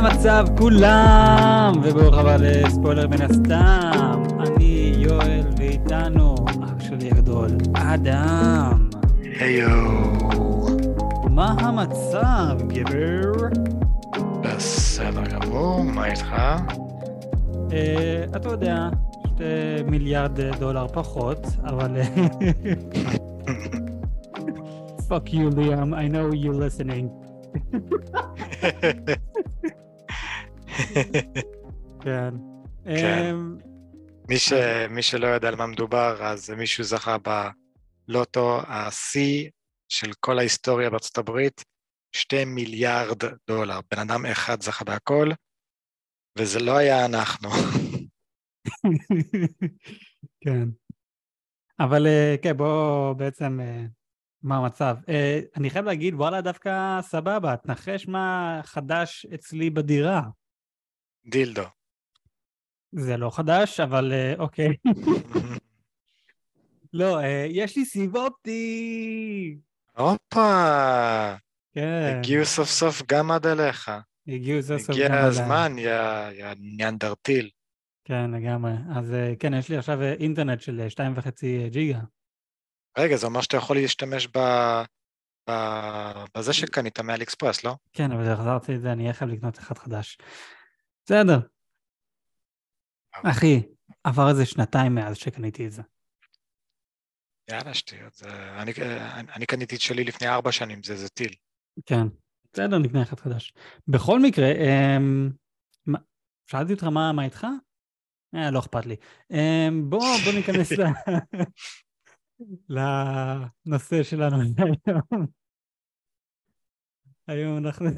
המצב כולם? וברוך הבא לספוילר מן הסתם. אני יואל ואיתנו אח שלי הגדול אדם. היו. מה המצב גבר? בסדר גמור, מה איתך? אתה יודע, 2 מיליארד דולר פחות, אבל fuck you Liam, I know you listening. כן. כן. מי שלא יודע על מה מדובר, אז מישהו זכה בלוטו, השיא של כל ההיסטוריה בארצות הברית, 2 מיליארד דולר. בן אדם אחד זכה בהכל, וזה לא היה אנחנו. כן. אבל כן, בוא בעצם, מה המצב? אני חייב להגיד, וואלה, דווקא סבבה, תנחש מה חדש אצלי בדירה. דילדו. זה לא חדש, אבל אוקיי. לא, יש לי סיב אופטי. הופה, כן. הגיעו סוף סוף גם עד אליך. הגיעו סוף סוף הגיע גם עליי. הזמן, יא ניאנדרטיל. כן, לגמרי. אז כן, יש לי עכשיו אינטרנט של 2.5 ג'יגה. רגע, זה אומר שאתה יכול להשתמש בזה שקנית מאלי אקספרס, לא? כן, אבל חזרתי את זה, אני חייב לקנות אחד חדש. בסדר. אחי, עבר איזה 2 מאז שקניתי את זה. יאללה שטויות, אני קניתי את שלי לפני 4 שנים, זה טיל. כן, בסדר, נקנה אחד חדש. בכל מקרה, שאלתי אותך מה איתך? לא אכפת לי. בוא ניכנס לנושא שלנו היום. היום אנחנו...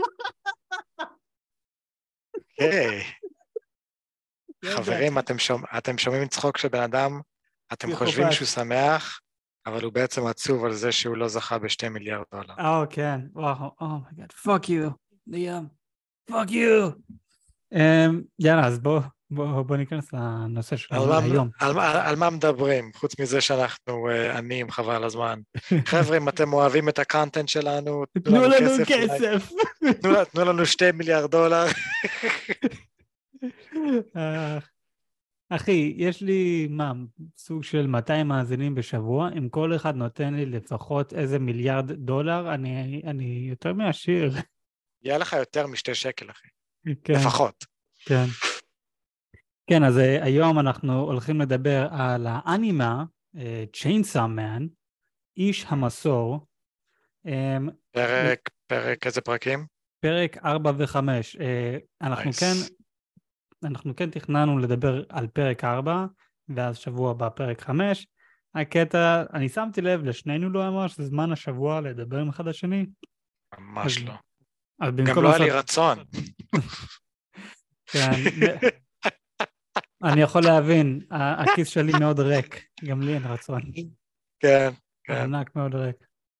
היי. חברים, אתם שומעים צחוק של בן אדם, אתם חושבים שהוא שמח, אבל הוא בעצם עצוב על זה שהוא לא זכה ב2 מיליארד דולר. כן, וואו, my God, fuck you, ליאם, fuck you. יאללה, אז בוא ניכנס לנושא שלנו היום. על מה מדברים? חוץ מזה שאנחנו עניים חבל על הזמן. חבר'ה, אם אתם אוהבים את הקונטנט שלנו, תנו לנו כסף. תנו לנו 2 מיליארד דולר. אחי, יש לי סוג של 200 מאזינים בשבוע, אם כל אחד נותן לי לפחות איזה מיליארד דולר, אני יותר מעשיר. יהיה לך יותר מ2 שקל, אחי. כן. לפחות. כן. כן, אז היום אנחנו הולכים לדבר על האנימה, Chainsaw Man, איש המסור. פרק איזה פרקים? פרק 4 ו-5. אנחנו כן תכננו לדבר על פרק 4, ואז שבוע הבא פרק 5. הקטע, אני שמתי לב, לשנינו לא ממש, זה זמן השבוע לדבר עם אחד השני. ממש לא. גם לא היה לי רצון. כן. אני יכול להבין, הכיס שלי מאוד ריק, גם לי אין רצון. כן, כן. ענק מאוד ריק.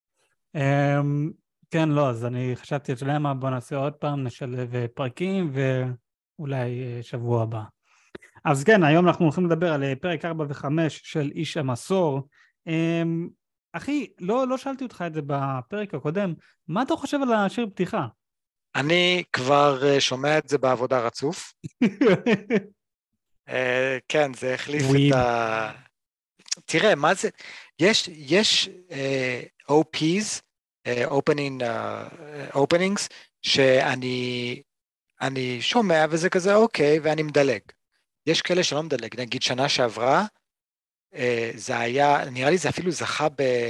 כן, לא, אז אני חשבתי, אתה יודע מה, בוא נעשה עוד פעם, נשלב פרקים, ואולי שבוע הבא. אז כן, היום אנחנו הולכים לדבר על פרק 4 ו-5 של איש המסור. אחי, לא שאלתי אותך את זה בפרק הקודם, מה אתה חושב על השיר פתיחה? אני כבר שומע את זה בעבודה רצוף. כן, זה החליף את ה... תראה, מה זה? יש OPs, openings, שאני שומע וזה כזה אוקיי, ואני מדלג. יש כאלה שלא מדלג, נגיד שנה שעברה, זה היה, נראה לי זה אפילו זכה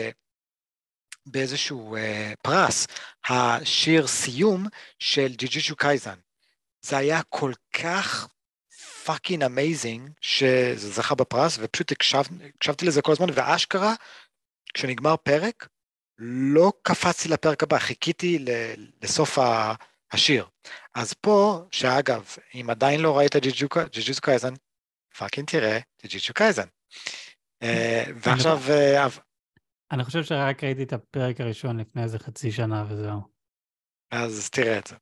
באיזשהו פרס, השיר סיום של ג'יג'יטסו קייזן. זה היה כל כך פאקינג אמייזינג, שזה זכה בפרס, ופשוט הקשבתי לזה כל הזמן, ואשכרה, כשנגמר פרק, לא קפצתי לפרק הבא, חיכיתי לסוף השיר. אז פה, שאגב, אם עדיין לא ראית ג'יג'יטסו קייזן, פאקינג תראה ג'יג'יטסו קייזן. ועכשיו... אני חושב שרק ראיתי את הפרק הראשון לפני איזה חצי שנה וזהו. אז תראה את זה.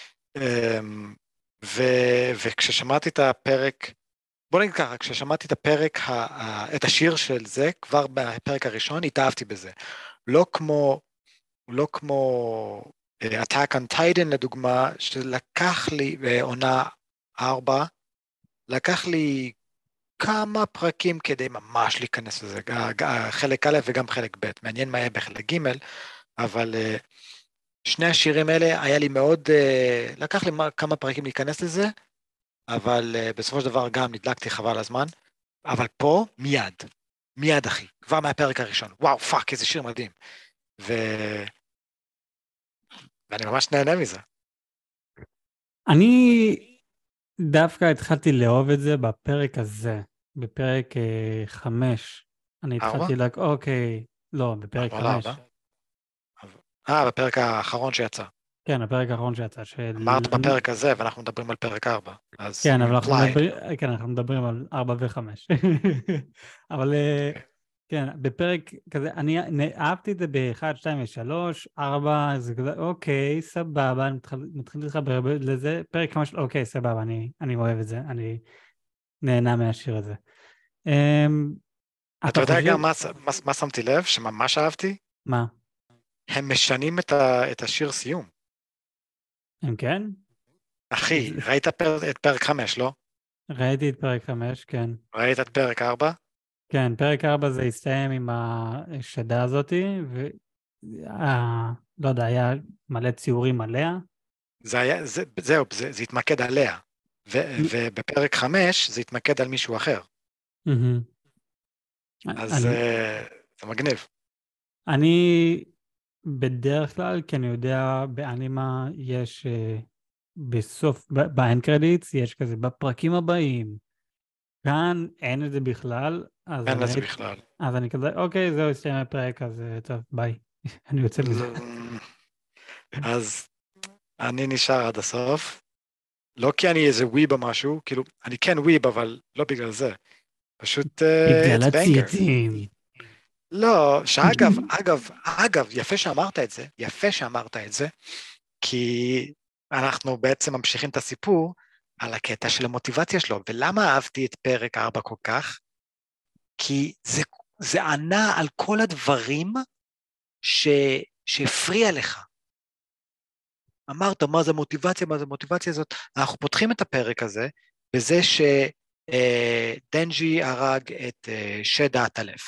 וכששמעתי את הפרק, בוא נגיד ככה, כששמעתי את הפרק, את השיר של זה, כבר בפרק הראשון, התאהבתי בזה. לא כמו Attack on Titan לדוגמה, שלקח לי בעונה 4, לקח לי כמה פרקים כדי ממש להיכנס לזה, חלק א' וגם חלק ב', מעניין מה היה בחלק ג', אבל שני השירים האלה היה לי מאוד, לקח לי כמה פרקים להיכנס לזה, אבל בסופו של דבר גם נדלקתי חבל הזמן, אבל פה מיד אחי, כבר מהפרק הראשון, וואו פאק איזה שיר מדהים, ואני ממש נהנה מזה. אני דווקא התחלתי לאהוב את זה בפרק הזה, בפרק 5. אני 4? התחלתי אוקיי, לא, בפרק 5. בפרק האחרון שיצא. כן, הפרק האחרון שיצא. אמרת בפרק הזה, ואנחנו מדברים על פרק 4. אז כן, אבל implied. אנחנו מדברים על 4 ו-5. אבל כן, בפרק כזה, אני אהבתי את זה ב-1, 2 ו-3, 4, זה כזה, אוקיי, סבבה, אני מתחיל להתחבר לזה, פרק 5, אוקיי, סבבה, אני אוהב את זה, אני נהנה מהשיר הזה. אתה יודע גם מה שמתי לב, שממש אהבתי? מה? הם משנים את השיר סיום. הם כן? אחי, ראית את פרק 5, לא? ראיתי את פרק 5, כן. ראית את פרק 4? כן, פרק 4 זה הסתיים עם השדה הזאת, לא יודע, היה מלא ציורים עליה. זה התמקד עליה, ובפרק 5 זה התמקד על מישהו אחר. אז זה מגניב. אני בדרך כלל, כי אני יודע באנימה יש בסוף, באנד קרדיטס, יש כזה בפרקים הבאים. כאן אין את זה בכלל. אין את זה בכלל. אז אני כזה, אוקיי, זהו, הסתיים הפרק, אז טוב, ביי. אני יוצא מזה. אז אני נשאר עד הסוף. לא כי אני איזה וויב או משהו, כאילו, אני כן וויב, אבל לא בגלל זה. פשוט בגלל הציצים. לא, אגב, יפה שאמרת את זה, כי אנחנו בעצם ממשיכים את הסיפור על הקטע של המוטיבציה שלו, ולמה אהבתי את פרק 4 כל כך? כי זה ענה על כל הדברים שהפריע לך. אמרת, מה זה מוטיבציה הזאת? אנחנו פותחים את הפרק הזה, בזה שדנג'י הרג את שד האטלף.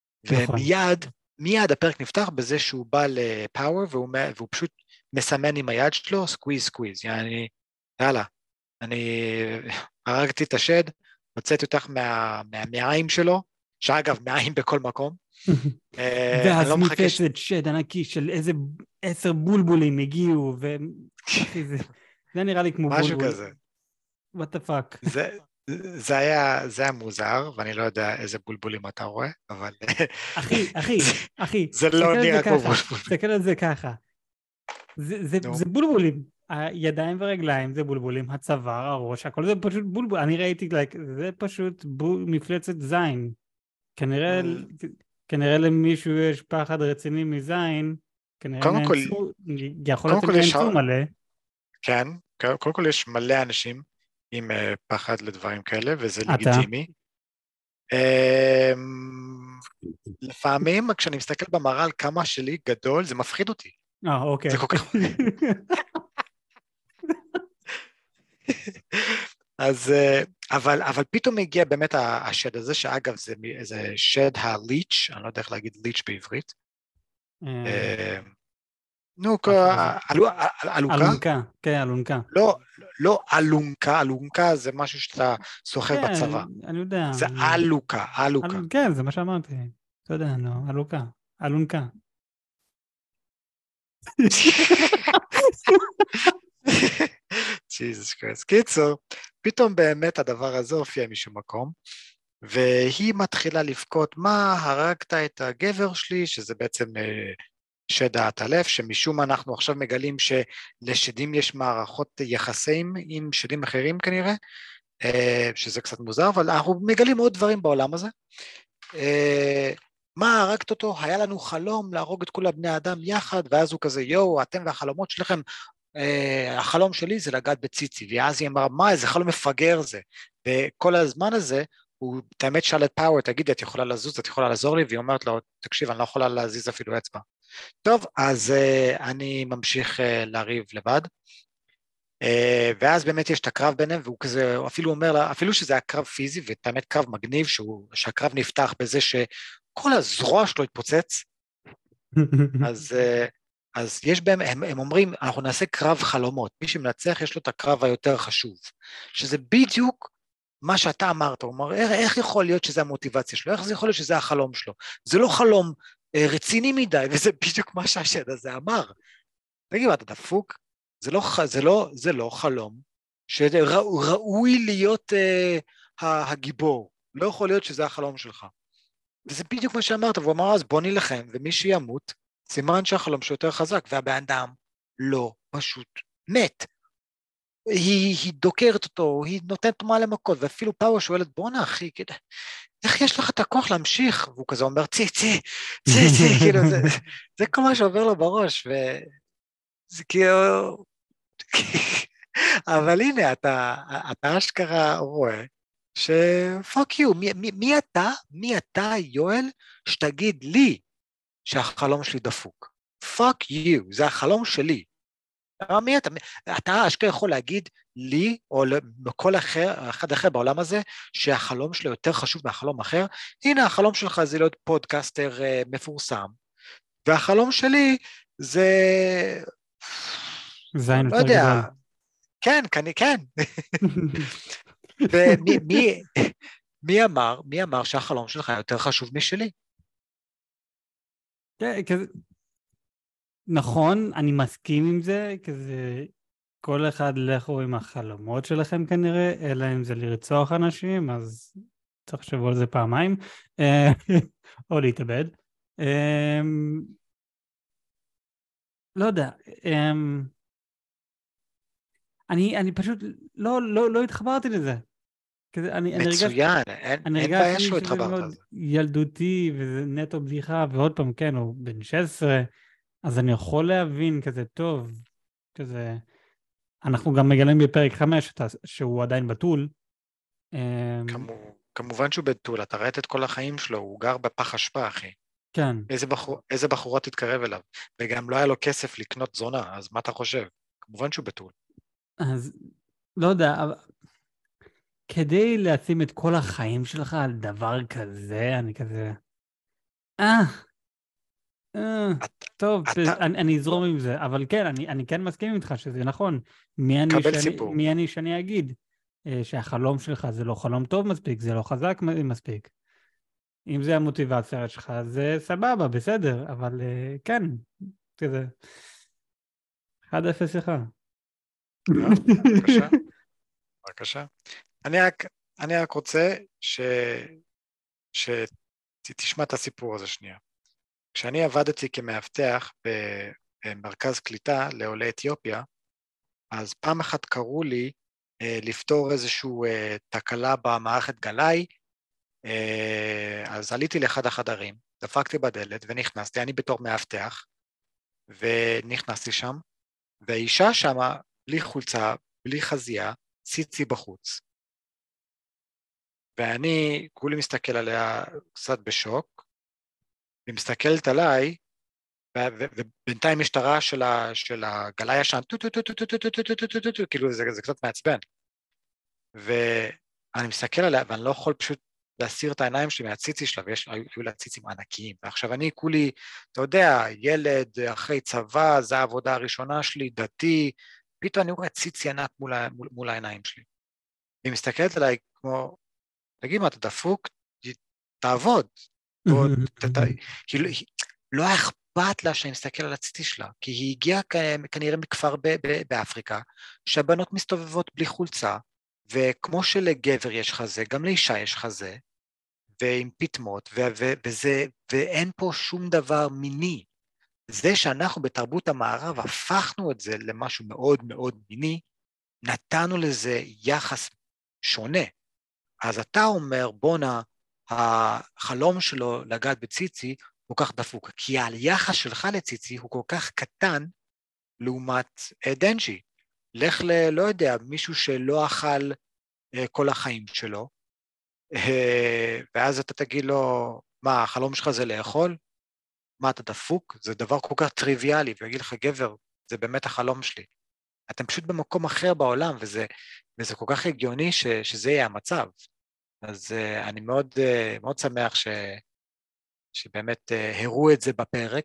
ומיד הפרק נפתח בזה שהוא בא לפאוור, והוא פשוט מסמן עם היד שלו, סקוויז, יעני, יאללה, אני הרגתי את השד, הוצאתי אותך מהמעיים שלו, שאגב, מעיים בכל מקום. ואז מפצת שד ענקי של איזה 10 בולבולים הגיעו, זה נראה לי כמו בולבול. משהו כזה. What the fuck. זה היה מוזר, ואני לא יודע איזה בולבולים אתה רואה, אבל... אחי, זה לא נראה כמו בולבול. תסתכל על זה ככה. זה בולבולים. הידיים ורגליים זה בולבולים, הצוואר, הראש, הכל זה פשוט בולבול. אני ראיתי, זה פשוט מפלצת זין. כנראה למישהו יש פחד רציני מזין, כנראה יכול להיות נעצו מלא. כן, קודם כל יש מלא אנשים עם פחד לדברים כאלה, וזה לגיטימי. לפעמים, כשאני מסתכל במראה על כמה שלי גדול, זה מפחיד אותי. אוקיי. זה כל כך... אז, אבל פתאום הגיע באמת השד הזה, שאגב זה שד הליץ', אני לא יודע איך להגיד ליץ' בעברית. נו, אלונקה, כן, אלונקה. לא אלונקה, אלונקה זה משהו שאתה סוחב בצבא. אני יודע. זה אלוקה. כן, זה מה שאמרתי. אתה יודע, אלונקה. ג'יזוס קריסט. קיצור, פתאום באמת הדבר הזה הופיע משום מקום, והיא מתחילה לבכות, מה, הרגת את הגבר שלי, שזה בעצם שד האטלף, שמשום מה אנחנו עכשיו מגלים שלשדים יש מערכות יחסים עם שדים אחרים כנראה, שזה קצת מוזר, אבל אנחנו מגלים עוד דברים בעולם הזה. מה, הרגת אותו? היה לנו חלום להרוג את כל הבני האדם יחד, ואז הוא כזה, יואו, אתם והחלומות שלכם, החלום שלי זה לגעת בציצי, ואז היא אמרה, מה, איזה חלום מפגר זה, וכל הזמן הזה הוא באמת שאל את פאוור, תגידי, את יכולה לזוז, את יכולה לעזור לי? והיא אומרת לו, תקשיב, אני לא יכולה להזיז אפילו אצבע. טוב, אז אני ממשיך לריב לבד, ואז באמת יש את הקרב ביניהם, והוא כזה, הוא אפילו אומר לה, אפילו שזה היה קרב פיזי, ובאמת קרב מגניב, שהקרב נפתח בזה שכל הזרוע שלו התפוצץ, אז יש בהם, הם אומרים, אנחנו נעשה קרב חלומות, מי שמנצח יש לו את הקרב היותר חשוב, שזה בדיוק מה שאתה אמרת, הוא אומר, איך יכול להיות שזה המוטיבציה שלו, איך זה יכול להיות שזה החלום שלו, זה לא חלום רציני מדי, וזה בדיוק מה שהשד הזה אמר, תגיד, אתה דפוק? זה לא חלום שראוי להיות הגיבור, לא יכול להיות שזה החלום שלך, וזה בדיוק מה שאמרת, והוא אמר, אז בוא נלחם, ומי שימות, סימן שהחלום שלו יותר חזק, והבן אדם לא פשוט מת. היא דוקרת אותו, היא נותנת מה למכות, ואפילו פאוור שואלת, בואנה אחי, איך יש לך את הכוח להמשיך? והוא כזה אומר, צי, כאילו, זה כל מה שעובר לו בראש, וזה כאילו, אבל הנה, אתה אשכרה רואה, שפוק יו, מי אתה, יואל, שתגיד לי, שהחלום שלי דפוק. Fuck you, זה החלום שלי. מי אתה אשכרה יכול להגיד לי, או לכל אחד אחר בעולם הזה, שהחלום שלו יותר חשוב מהחלום אחר, הנה החלום שלך זה להיות פודקאסטר מפורסם, והחלום שלי זה... זין לא יותר יודע, גדול. כן. מי אמר שהחלום שלך יותר חשוב משלי? כן, כזה, נכון, אני מסכים עם זה, כזה, כל אחד לכו עם החלומות שלכם כנראה, אלא אם זה לרצוח אנשים, אז צריך לחשוב על זה פעמיים, או להתאבד. לא יודע, אני פשוט לא התחברתי לזה. כזה, מצוין, אני אין בעיה הרגשתי שלא שזה התחברת מאוד על זה. ילדותי, וזה נטו בדיחה, ועוד פעם, כן, הוא בן 16, אז אני יכול להבין כזה טוב, כזה, אנחנו גם מגלים בפרק 5 שהוא עדיין בתול. כמובן שהוא בתול, אתה ראית את כל החיים שלו, הוא גר בפח אשפה, אחי. כן. איזה בחורה תתקרב אליו, וגם לא היה לו כסף לקנות זונה, אז מה אתה חושב? כמובן שהוא בתול. אז לא יודע, אבל כדי לשים את כל החיים שלך על דבר כזה, אני כזה... טוב, אני אזרום עם זה, אבל כן, אני כן מסכים איתך שזה נכון. קבל סיפור. מי אני שאני אגיד שהחלום שלך זה לא חלום טוב מספיק, זה לא חזק מספיק. אם זה המוטיבציה שלך, זה סבבה, בסדר, אבל כן, כזה. 1-0 לך. בבקשה. אני רק רוצה שתשמע את הסיפור הזה שנייה. כשאני עבדתי כמאבטח במרכז קליטה לעולי אתיופיה, אז פעם אחת קראו לי לפתור איזשהו תקלה במערכת גלאי, אז עליתי לאחד החדרים, דפקתי בדלת ונכנסתי, אני בתור מאבטח, ונכנסתי שם, והאישה שם, בלי חולצה, בלי חזייה, ציצי בחוץ. ואני כולי מסתכל עליה קצת בשוק, היא מסתכלת עליי, ובינתיים יש את הרעש של הגלאי ישן, כאילו זה קצת מעצבן. ואני מסתכל עליה, ואני לא יכול פשוט להסיר את העיניים שלי מהציצי שלה, והיו לה ציצים ענקיים. ועכשיו אני כולי, אתה יודע, ילד אחרי צבא, זו העבודה הראשונה שלי, דתי, פתאום אני רואה ציצי ענק מול העיניים שלי. היא מסתכלת עליי כמו, תגיד מה, אתה דפוק? תעבוד. לא היה אכפת לה שאני מסתכל על הציצי שלה, כי היא הגיעה כנראה מכפר באפריקה, שהבנות מסתובבות בלי חולצה, וכמו שלגבר יש חזה, גם לאישה יש חזה, ועם פטמות, ואין פה שום דבר מיני. זה שאנחנו בתרבות המערב הפכנו את זה למשהו מאוד מאוד מיני, נתנו לזה יחס שונה. אז אתה אומר, בונה, החלום שלו לגעת בציצי הוא כך דפוק, כי היחס שלך לציצי הוא כל כך קטן לעומת דנג'י. לך לא יודע, מישהו שלא אכל כל החיים שלו, ואז אתה תגיד לו, מה, החלום שלך זה לאכול? מה, אתה דפוק? זה דבר כל כך טריוויאלי, ויגיד לך, גבר, זה באמת החלום שלי. אתם פשוט במקום אחר בעולם, וזה כל כך הגיוני שזה יהיה המצב. אז אני מאוד, מאוד שמח שבאמת הראו את זה בפרק,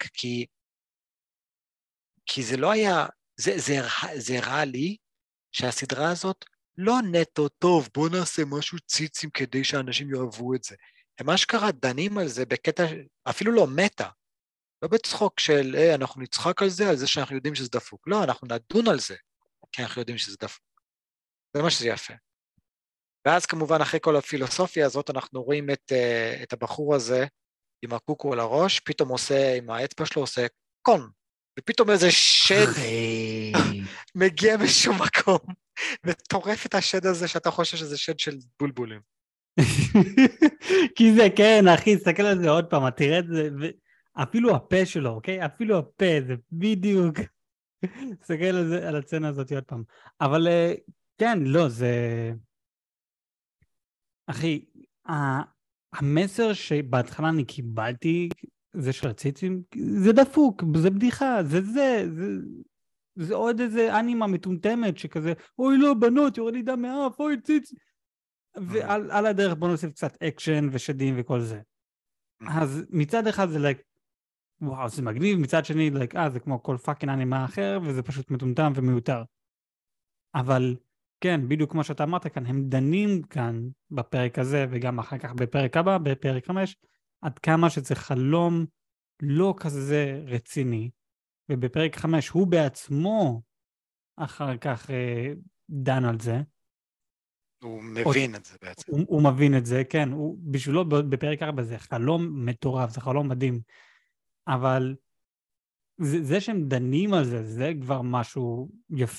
כי זה לא היה, זה הראה לי שהסדרה הזאת לא נטו טוב, בוא נעשה משהו ציצים כדי שאנשים יאהבו את זה. הם אשכרה דנים על זה בקטע, אפילו לא מטה, לא בצחוק של, אנחנו נצחק על זה שאנחנו יודעים שזה דפוק. לא, אנחנו נדון על זה, כי אנחנו יודעים שזה דפוק. זה מה שזה יפה. ואז כמובן אחרי כל הפילוסופיה הזאת, אנחנו רואים את הבחור הזה עם הקוקו על הראש, פתאום עושה, עם האצבע שלו עושה קון, ופתאום איזה שד מגיע משום מקום, וטורף את השד הזה שאתה חושב שזה שד של בולבולים. כי זה כן, אחי, תסתכל על זה עוד פעם, תראה את זה, אפילו הפה שלו, אוקיי? אפילו הפה, זה בדיוק. תסתכל על זה, על הצנה הזאת עוד פעם. אבל כן, לא, זה... אחי, המסר שבהתחלה אני קיבלתי, זה של הציצים, זה דפוק, זה בדיחה, זה עוד איזה אנימה מטומטמת שכזה, אוי לא, בנות, יורד לי דם מאף, אוי ציץ. ועל הדרך בוא נוסיף קצת אקשן ושדים וכל זה. אז מצד אחד זה like, וואו, זה מגניב, מצד שני, like, זה כמו כל פאקינג אנימה אחר, וזה פשוט מטומטם ומיותר. אבל כן, בדיוק כמו שאתה אמרת כאן, הם דנים כאן בפרק הזה, וגם אחר כך בפרק הבא, בפרק 5, עד כמה שזה חלום לא כזה רציני, ובפרק 5 הוא בעצמו אחר כך דן על זה. הוא מבין את זה בעצם. הוא מבין את זה, כן, בשבילו בפרק 4 זה חלום מטורף, זה חלום מדהים, אבל זה שהם דנים על זה, זה כבר משהו יפה.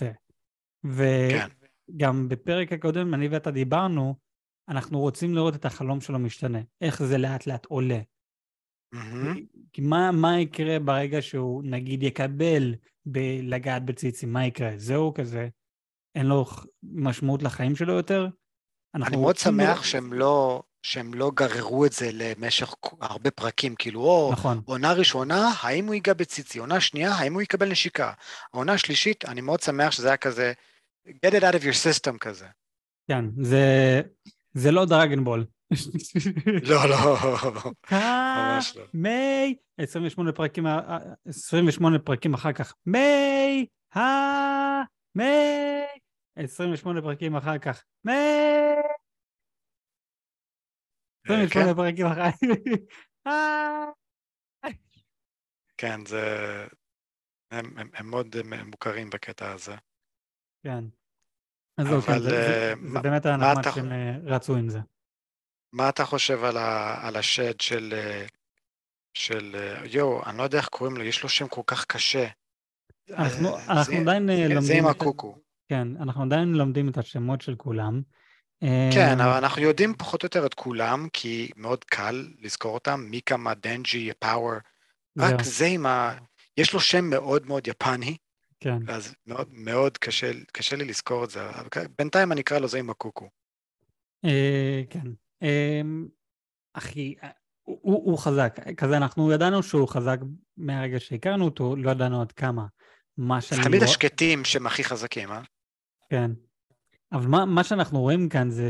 וגם בפרק הקודם, אני ואתה דיברנו, אנחנו רוצים לראות את החלום שלו משתנה, איך זה לאט לאט עולה. כי מה יקרה ברגע שהוא נגיד יקבל לגעת בציצים, מה יקרה? זהו כזה, אין לו משמעות לחיים שלו יותר? אני מאוד שמח שהם לא גררו את זה למשך הרבה פרקים, כאילו, נכון. עונה ראשונה, האם הוא ייגע בציצי? עונה שנייה, האם הוא יקבל נשיקה? העונה שלישית, אני מאוד שמח שזה היה כזה, get it out of your system כזה. כן, זה לא דרגן בול. לא, ממש לא. מי, 28 פרקים אחר כך, מי, 28 פרקים אחר כך, 28 פרקים אחר כך, כן, הם מאוד מוכרים בקטע הזה. כן. אז לא, כן, זה באמת היה נחמד שהם רצו עם זה. מה אתה חושב על השד של אני לא יודע איך קוראים לו, יש לו שם כל כך קשה. אנחנו עדיין לומדים... זה עם הקוקו. כן, אנחנו עדיין לומדים את השמות של כולם. כן, אבל אנחנו יודעים פחות או יותר את כולם, כי מאוד קל לזכור אותם, מיקה, דנג'י, פאוור, רק זה עם יש לו שם מאוד מאוד יפני, כן. אז מאוד מאוד קשה לי לזכור את זה, בינתיים אני אקרא לו זה עם הקוקו. כן. אחי, הוא חזק, כזה אנחנו ידענו שהוא חזק מהרגע שהכרנו אותו, לא ידענו עד כמה. תמיד השקטים שהם הכי חזקים, אה? כן. אבל מה שאנחנו רואים כאן זה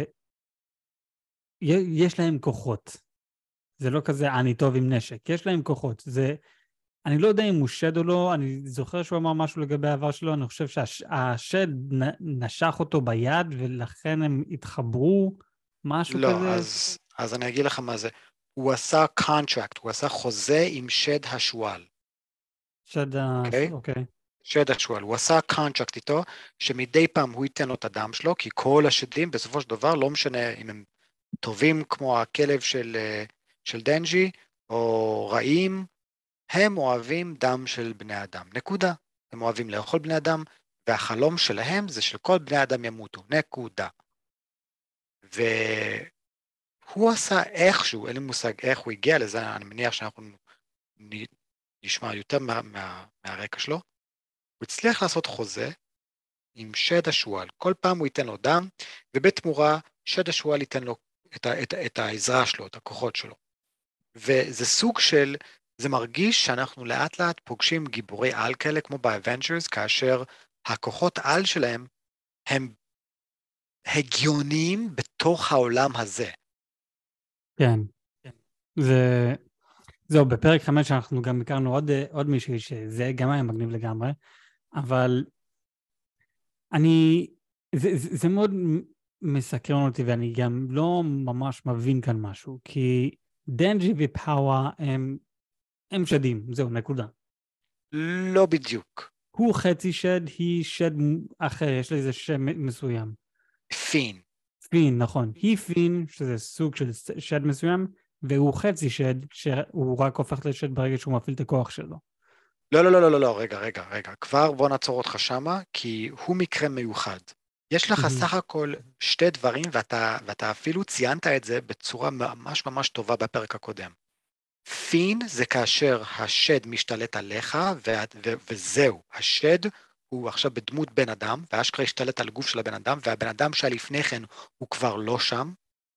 שיש להם כוחות. זה לא כזה אני טוב עם נשק, יש להם כוחות. אני לא יודע אם הוא שד או לא, אני זוכר שהוא אמר משהו לגבי העבר שלו, אני חושב שהשד נשך אותו ביד ולכן הם התחברו, משהו לא, כזה. לא, אז אני אגיד לך מה זה. הוא עשה contract, הוא עשה חוזה עם שד השועל. אוקיי. שד השועל, הוא עשה contract איתו, שמדי פעם הוא ייתן לו את הדם שלו, כי כל השדים בסופו של דבר, לא משנה אם הם טובים כמו הכלב של דנג'י, או רעים, הם אוהבים דם של בני אדם. נקודה. הם אוהבים לאכול בני אדם, והחלום שלהם זה שכל בני אדם ימותו. נקודה. והוא עשה איכשהו, אין לי מושג איך הוא הגיע לזה, אני מניח שאנחנו נשמע יותר מהרקע שלו, הוא הצליח לעשות חוזה עם שד השועל. כל פעם הוא ייתן לו דם, ובתמורה שד השועל ייתן לו את העזרה שלו, את הכוחות שלו. וזה סוג של, זה מרגיש שאנחנו לאט לאט פוגשים גיבורי על כאלה, כמו באבנג'רס, כאשר הכוחות על שלהם הם הגיוניים בתוך העולם הזה. כן. זהו, בפרק 5 אנחנו גם הכרנו עוד מישהו שזה גם היה מגניב לגמרי, אבל זה מאוד מסקרן אותי, ואני גם לא ממש מבין כאן משהו, כי דנג'י ופאווה הם שדים, זהו, נקודה. לא בדיוק. הוא חצי שד, היא שד אחר, יש לה איזה שם מסוים. פין. פין, נכון. היא פין, שזה סוג של שד מסוים, והוא חצי שד, שהוא רק הופך לשד ברגע שהוא מפעיל את הכוח שלו. לא, רגע. כבר בוא נעצור אותך שמה, כי הוא מקרה מיוחד. יש לך סך הכל שתי דברים, ואתה אפילו ציינת את זה בצורה ממש ממש טובה בפרק הקודם. פין זה כאשר השד משתלט עליך, וזהו, השד הוא עכשיו בדמות בן אדם, והאשכרה השתלט על גוף של הבן אדם, והבן אדם שלפני כן הוא כבר לא שם,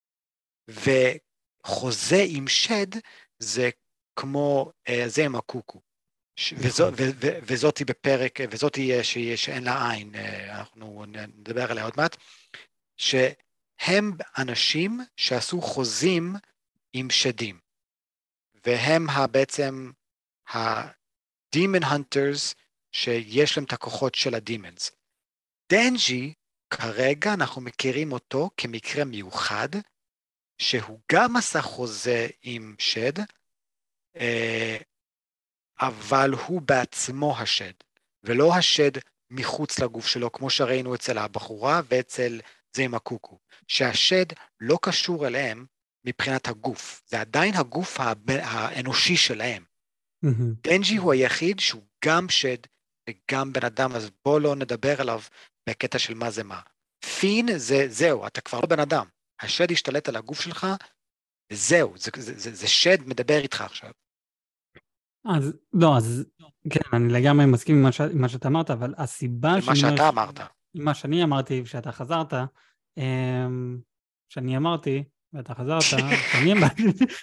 וחוזה עם שד זה כמו זה עם הקוקו. וזאתי בפרק, וזאתי שאין לה עין, אנחנו נדבר עליה עוד מעט, שהם אנשים שעשו חוזים עם שדים, והם בעצם ה-demon hunters שיש להם את הכוחות של ה-demons. דנג'י, כרגע אנחנו מכירים אותו כמקרה מיוחד, שהוא גם עשה חוזה עם שד, אבל הוא בעצמו השד, ולא השד מחוץ לגוף שלו, כמו שראינו אצל הבחורה ואצל זה עם הקוקו, שהשד לא קשור אליהם מבחינת הגוף, זה עדיין הגוף האנושי שלהם. דנג'י הוא היחיד שהוא גם שד וגם בן אדם, אז בוא לא נדבר עליו בקטע של מה זה מה. פין זהו, אתה כבר לא בן אדם, השד השתלט על הגוף שלך, וזהו, זה שד מדבר איתך עכשיו. אז כן, אני לגמרי מסכים עם מה שאתה אמרת, אבל הסיבה מה שאתה אמרת. מה שאני אמרתי ושאתה חזרת, שאני אמרתי ואתה חזרת, שאני אמרתי.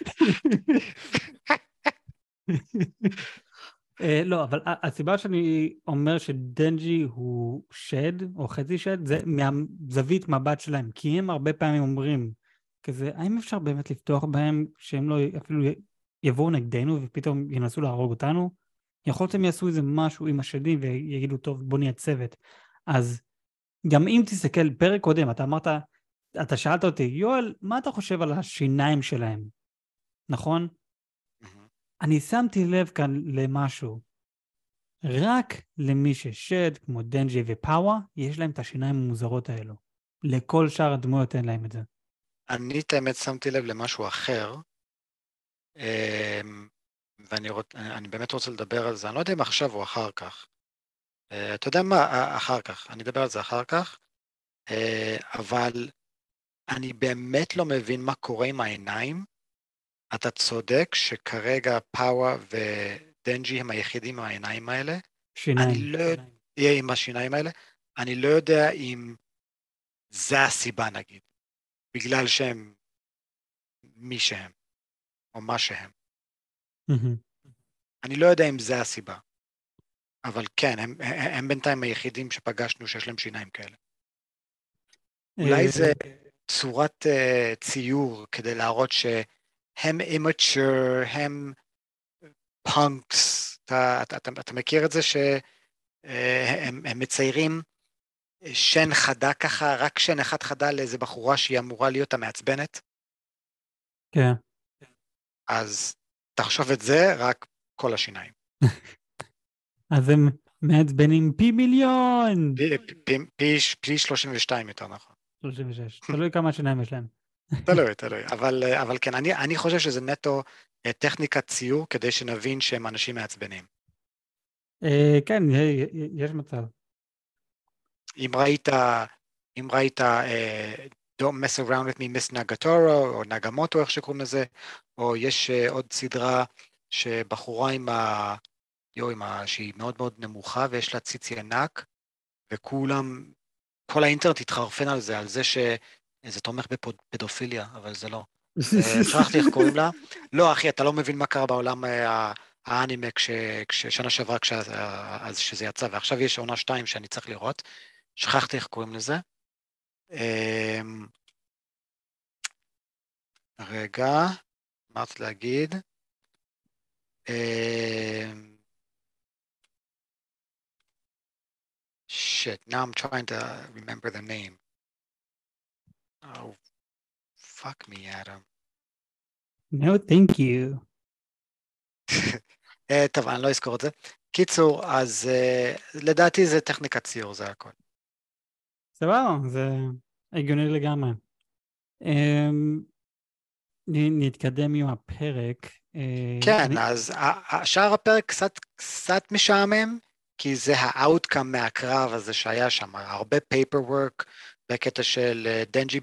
לא, אבל הסיבה שאני אומר שדנג'י הוא שד או חצי שד, זה מהזווית מבט שלהם, כי הם הרבה פעמים אומרים כזה, האם אפשר באמת לפתוח בהם שהם לא אפילו יבואו נגדנו ופתאום ינסו להרוג אותנו? יכול להיות שהם יעשו איזה משהו עם השדים ויגידו, טוב, בוא נהיה צוות. אז גם אם תסתכל, פרק קודם, אתה אמרת, אתה שאלת אותי, יואל, מה אתה חושב על השיניים שלהם? נכון? אני שמתי לב כאן למשהו. רק למי ששד, כמו דנג'י ופאווה, יש להם את השיניים המוזרות האלו. לכל שאר הדמויות אין להם את זה. אני האמת שמתי לב למשהו אחר, ואני באמת רוצה לדבר על זה, אני לא יודע אם עכשיו או אחר כך. אתה יודע מה? אחר כך, אני אדבר על זה אחר כך, אבל אני באמת לא מבין מה קורה עם העיניים. אתה צודק שכרגע פאווה ודנג'י הם היחידים עם העיניים האלה. שיניים. אני לא יודע, עם השיניים האלה, אני לא יודע אם זה הסיבה נגיד, בגלל שהם מי שהם, או מה שהם. אני לא יודע אם זה הסיבה, אבל כן, הם בינתיים היחידים שפגשנו שיש להם שיניים כאלה. אולי זה צורת ציור כדי להראות שהם immature, הם punks, אתה מכיר את זה שהם מציירים שן חדה ככה, רק שן אחד חדה לאיזה בחורה שהיא אמורה להיות המעצבנת? כן. אז תחשוב את זה, רק כל השיניים. אז הם מעצבנים פי מיליון. פי 32 יותר נכון. 36. תלוי כמה שיניים יש להם. תלוי. אבל כן, אני חושב שזה נטו טכניקת ציור כדי שנבין שהם אנשים מעצבנים. כן, יש מצב. אם ראית Don't mess around with me, Miss Nagatoro, או נגמוטו, איך שקוראים לזה, או יש עוד סדרה שבחורה שהיא מאוד מאוד נמוכה, ויש לה ציצי ענק, וכולם, כל האינטרנט התחרפן על זה, איזה תומך בפדופיליה, אבל זה לא. שכחתי איך קוראים לה. לא, אחי, אתה לא מבין מה קרה בעולם האנימה שנה שעברה אז שזה יצא, ועכשיו יש עונה 2 שאני צריך לראות. שכחתי איך קוראים לזה. רגע, מה רציתי להגיד? Shit, now I'm trying to remember the name. Oh, fuck me, Adam. No, thank you. טוב, אני לא אזכור את זה. קיצור, אז לדעתי זה טכניקת ציור, זה הכל. סבבה, זה הגיוני לגמרי. נתקדם עם הפרק. כן, אז שאר הפרק קצת משעמם, כי זה האוטקאם מהקרב הזה שהיה שם, הרבה paperwork בקטע של דנג'י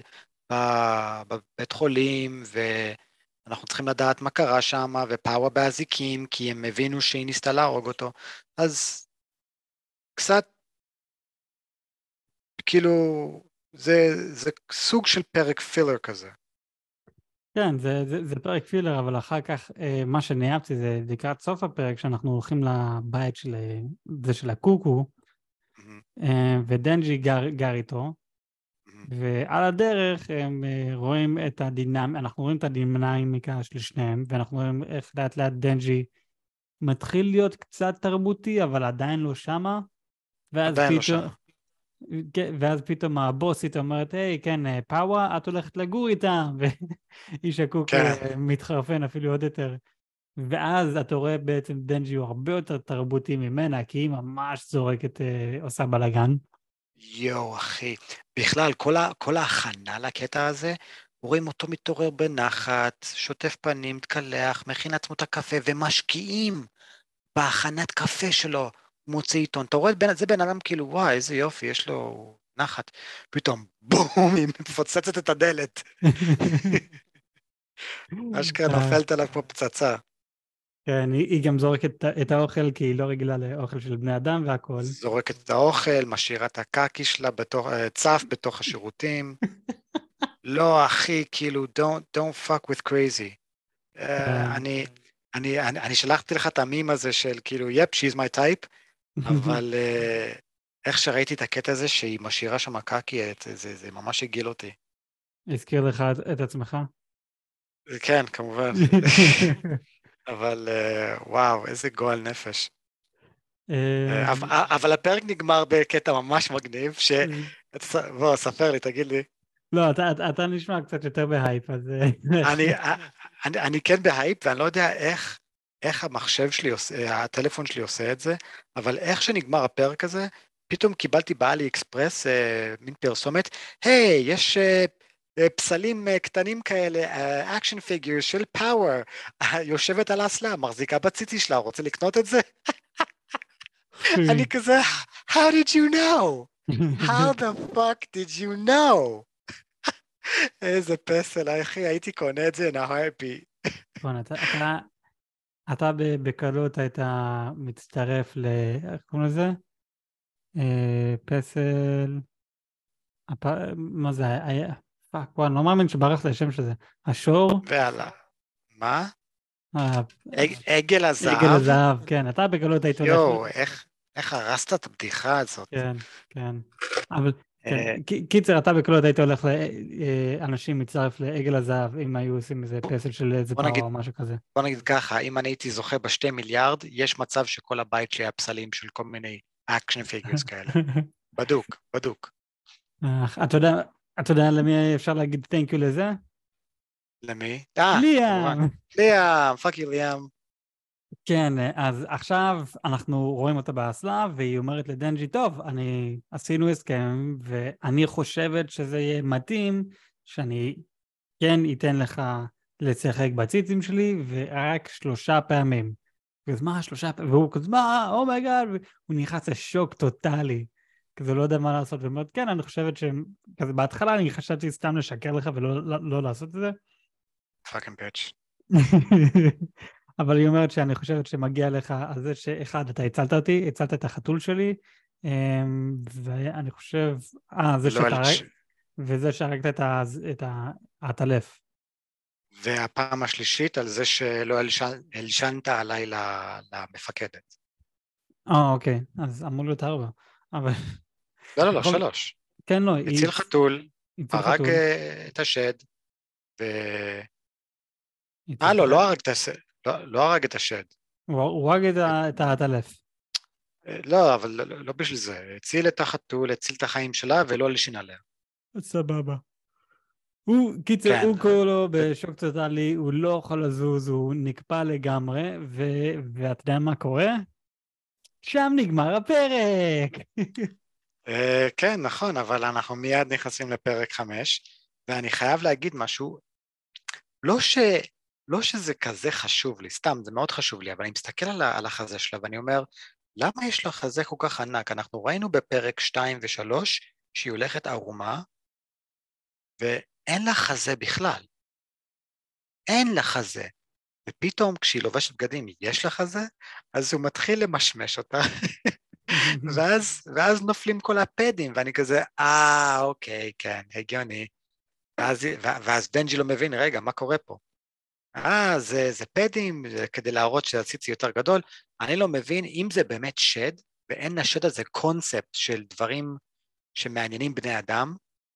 בבית חולים, ואנחנו צריכים לדעת מה קרה שם, ופאווה באזיקים, כי הם הבינו שהיא ניסתה להרוג אותו, אז קצת, כאילו, זה סוג של פרק פילר כזה. כן, זה פרק פילר, אבל אחר כך מה שנאהבתי זה לקראת סוף הפרק, שאנחנו הולכים לבית של הקוקו, ודנג'י גר איתו, ועל הדרך הם רואים אנחנו רואים את הדינמיקה של שניהם, ואנחנו רואים איך לאט לאט דנג'י מתחיל להיות קצת תרבותי, אבל עדיין לא שמה, ואז פתאום הבוסית אומרת, היי, כן, פאווה, את הולכת לגור איתה, ואיש הקוקו מתחרפן אפילו עוד יותר. ואז אתה רואה בעצם דנג'י הוא הרבה יותר תרבותי ממנה, כי היא ממש זורקת, עושה בלגן. יואו, אחי. בכלל, כל ההכנה לקטע הזה, רואים אותו מתעורר בנחת, שוטף פנים, מתקלח, מכין עצמו את הקפה, ומשקיעים בהכנת קפה שלו, מוציא עיתון. אתה רואה, זה בן אדם כאילו, וואי, איזה יופי, יש לו נחת. פתאום, בום, היא מפוצצת את הדלת. אשכרה נופלת עליו כמו פצצה. כן, היא גם זורקת את האוכל, כי היא לא רגילה לאוכל של בני אדם והכל. זורקת את האוכל, משאירה את הקקי שלה, צף בתוך השירותים. לא, אחי, כאילו, don't fuck with crazy. אני שלחתי לך את המים הזה של כאילו, yep, she's my type, אבל איך שראיתי את הקטע הזה שהיא משאירה שם קקי, זה ממש הגיל אותי. הזכיר לך את עצמך? כן, כמובן. אבל וואו, איזה גועל נפש. אבל הפרק נגמר בקטע ממש מגניב, בוא, ספר לי, תגיד לי. לא, אתה נשמע קצת יותר בהייפ, אז... אני כן בהייפ, ואני לא יודע איך המחשב שלי, הטלפון שלי עושה את זה, אבל איך שנגמר הפרק הזה, פתאום קיבלתי באלי אקספרס, מין פרסומת, היי, יש פסלים קטנים כאלה, אקשן פיגורס של פאוור, יושבת על האסלה, מחזיקה בציצי שלה, רוצה לקנות את זה? אני כזה, how did you know? How the fuck did you know? איזה פסל, אחי, הייתי קונה את זה in a heartbeat. אתה בקלות היית מצטרף איך קוראים לזה? פסל... מה זה היה? פאק, אני לא מאמין שברח לי השם שזה. השור? ועלה. מה? עגל הזהב? עגל הזהב, כן. אתה בקלות היית הולך... יואו, איך הרסת את הבדיחה הזאת? כן, כן. אבל... קיצר, אתה בקלות היית הולך לאנשים מצטרף לעגל הזהב, אם היו עושים איזה פסל של איזה פאווה או משהו כזה. בוא נגיד ככה, אם אני הייתי זוכה ב2 מיליארד, יש מצב שכל הבית שלי היה פסלים של כל מיני אקשן פיגורס כאלה. בדוק. אתה יודע למי אפשר להגיד thank you לזה? למי? ליאם, fuck you ליאם. כן, אז עכשיו אנחנו רואים אותה באסלה, והיא אומרת לדנג'י, טוב, עשינו הסכם, ואני חושבת שזה יהיה מתאים, שאני כן אתן לך לשחק בציצים שלי, ורק 3 פעמים. אז מה 3 פעמים? והוא כזה, מה? אומייגאד, והוא נכנס לשוק טוטלי, כזה לא יודע מה לעשות, ואומרת, כן, אני חושבת כזה בהתחלה אני חשבתי סתם לשקר לך, ולא לעשות את זה. fucking bitch. אבל היא אומרת שאני חושבת שמגיע לך על זה שאחד, אתה הצלת את החתול שלי, ואני חושב, וזה שהרגת את העטלף. והפעם השלישית על זה שלא הלשנת עליי למפקדת. אוקיי, אז אמור להיות 4. אבל... לא, לא, בכל- 3. כן, לא, הציל חתול, הציל הרג חתול. את השד, ו... הציל את לא, לא הרג את השד, לא הרג את השד. הוא הרג את העטלף. לא, אבל לא בשביל זה. הציל את החתול, הציל את החיים שלה, ולא הלשין עליה. סבבה. קיצר, כן. הוא כולו בשוק טוטלי, הוא לא יכול לזוז, הוא נקפא לגמרי, ואתה יודע מה קורה? שם נגמר הפרק! כן, נכון, אבל אנחנו מיד נכנסים לפרק 5, ואני חייב להגיד משהו, לא, לא שזה כזה חשוב לי, סתם, זה מאוד חשוב לי, אבל אני מסתכל על החזה שלה ואני אומר, למה יש לה חזה כל כך ענק? אנחנו ראינו בפרק 2 ו3 שהיא הולכת ערומה, ואין לה חזה בכלל. אין לה חזה. ופתאום כשהיא לובשת בגדים, יש לה חזה, אז הוא מתחיל למשמש אותה, ואז נופלים כל הפדים, ואני כזה, אוקיי, כן, הגיוני. ואז דנג'י לא מבין, רגע, מה קורה פה? זה פדים, זה כדי להראות שהציצי יותר גדול. אני לא מבין אם זה באמת שד, ואין לשד הזה קונספט של דברים שמעניינים בני אדם,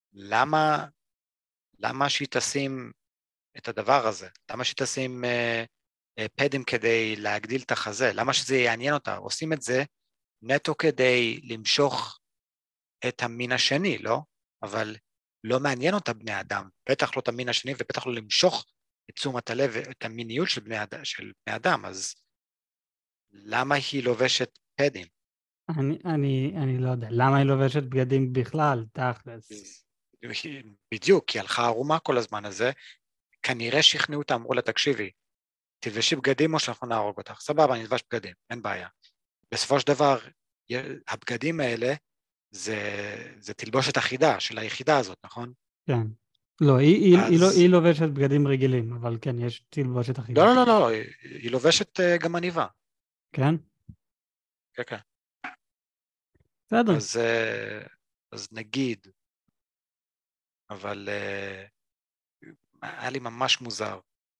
למה שהיא תשים את הדבר הזה? למה שהיא תשים פדים כדי להגדיל את החזה? למה שזה יעניין אותה? עושים את זה נטו כדי למשוך את המין השני, לא? אבל לא מעניין אותה בני אדם, בטח לא את המין השני ובטח לא למשוך את תשומת הלב ואת המיניות של בני אדם, אז למה היא לובשת פדים? אני לא יודע, למה היא לובשת בגדים בכלל, תכלס? בדיוק, כי הלכה ערומה כל הזמן הזה, כנראה שכנעו אותה, אמרו לה, תקשיבי, תלבשי בגדים או שאנחנו נהרוג אותך, סבבה, אני אלבש בגדים, אין בעיה. בסופו של דבר, הבגדים האלה, זה תלבושת אחידה של היחידה הזאת, נכון? כן. לא, היא אז... לובשת בגדים רגילים, אבל כן, יש תלבושת לא, אחידה. לא, לא, לא, היא לובשת גם עניבה. כן? כן, כן. בסדר. אז נגיד, אבל היה לי ממש מוזר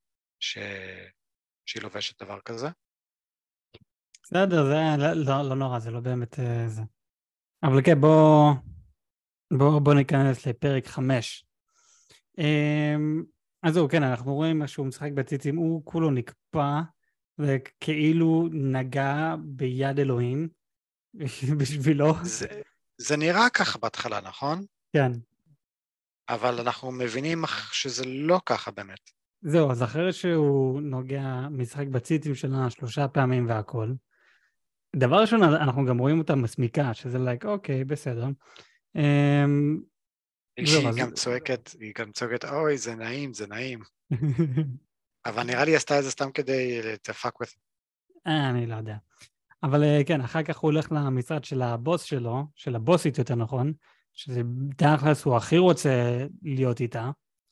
שהיא לובשת דבר כזה. בסדר, זה לא נורא, זה לא באמת זה. אבל כן, בוא ניכנס לפרק 5. אז זהו, כן, אנחנו רואים שהוא משחק בציצים, הוא כולו נקפא, וכאילו נגע ביד אלוהים בשבילו. זה נראה ככה בהתחלה, נכון? כן. אבל אנחנו מבינים שזה לא ככה באמת. זהו, אז אחרי שהוא נוגע, משחק בציצים שלה 3 פעמים והכל, דבר ראשון, אנחנו גם רואים אותה מסמיקה, שזה like, אוקיי, בסדר. זהו, אז... היא גם צועקת, אוי, זה נעים, זה נעים. אבל נראה לי היא עשתה את זה סתם כדי to fuck with. אני לא יודע. אבל כן, אחר כך הוא הולך למשרד של הבוס שלו, של הבוסית יותר נכון, שזה תכלס הוא הכי רוצה להיות איתה,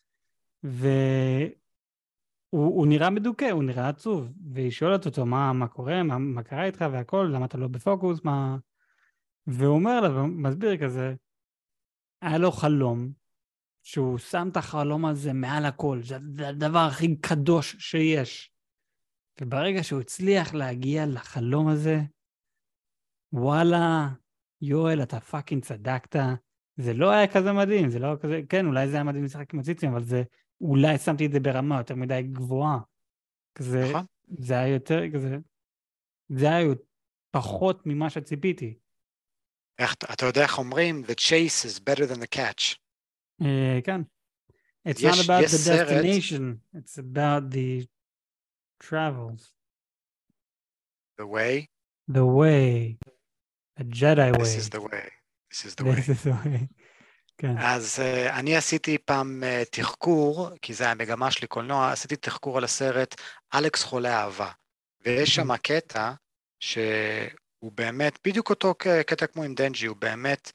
והוא נראה מדוכא, הוא נראה עצוב, והיא שואלת אותו מה קורה, מה קרה איתך והכל, למה אתה לא בפוקוס, מה... והוא אומר לה, ומסביר כזה, היה לו חלום, שהוא שם את החלום הזה מעל הכל, זה הדבר הכי קדוש שיש. וברגע שהוא הצליח להגיע לחלום הזה, וואלה, יואל, אתה פאקינג צדקת, זה לא היה כזה מדהים, זה לא כזה, כן, אולי זה היה מדהים לשחק עם הציצים, אבל זה, אולי שמתי את זה ברמה יותר מדי גבוהה. כזה, נכון? זה היה יותר, כזה, זה היה פחות ממה שציפיתי. אתה יודע איך אומרים, the chase is better than the catch. כן. It's not about the destination, it's about the travels. The way. The way. The Jedi way. This is the way. This is the This way. is the way. כן. אז אני עשיתי פעם תחקור, כי זה המגמה שלי קולנוע, עשיתי תחקור על הסרט אלכס חולה אהבה. ויש שם קטע שהוא באמת, בדיוק אותו קטע כמו עם דנג'י, הוא באמת,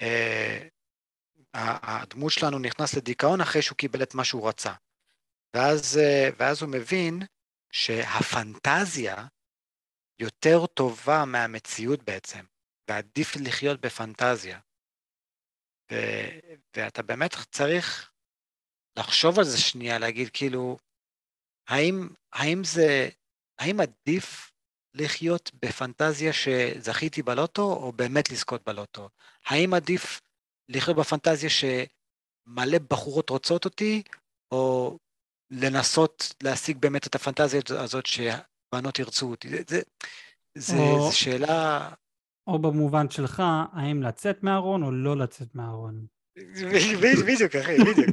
הדמות שלנו נכנס לדיכאון אחרי שהוא קיבל את מה שהוא רצה. ואז הוא מבין שהפנטזיה יותר טובה מהמציאות בעצם, ועדיף לחיות בפנטזיה. ואתה באמת צריך לחשוב על זה שנייה, להגיד כאילו, האם עדיף לחיות בפנטזיה שזכיתי בלוטו, או באמת לזכות בלוטו? האם עדיף לחיות בפנטזיה שמלא בחורות רוצות אותי, או לנסות להשיג באמת את הפנטזיה הזאת שבנות ירצו אותי? זה שאלה... או במובן שלך, האם לצאת מהארון או לא לצאת מהארון? בדיוק, אחי, בדיוק.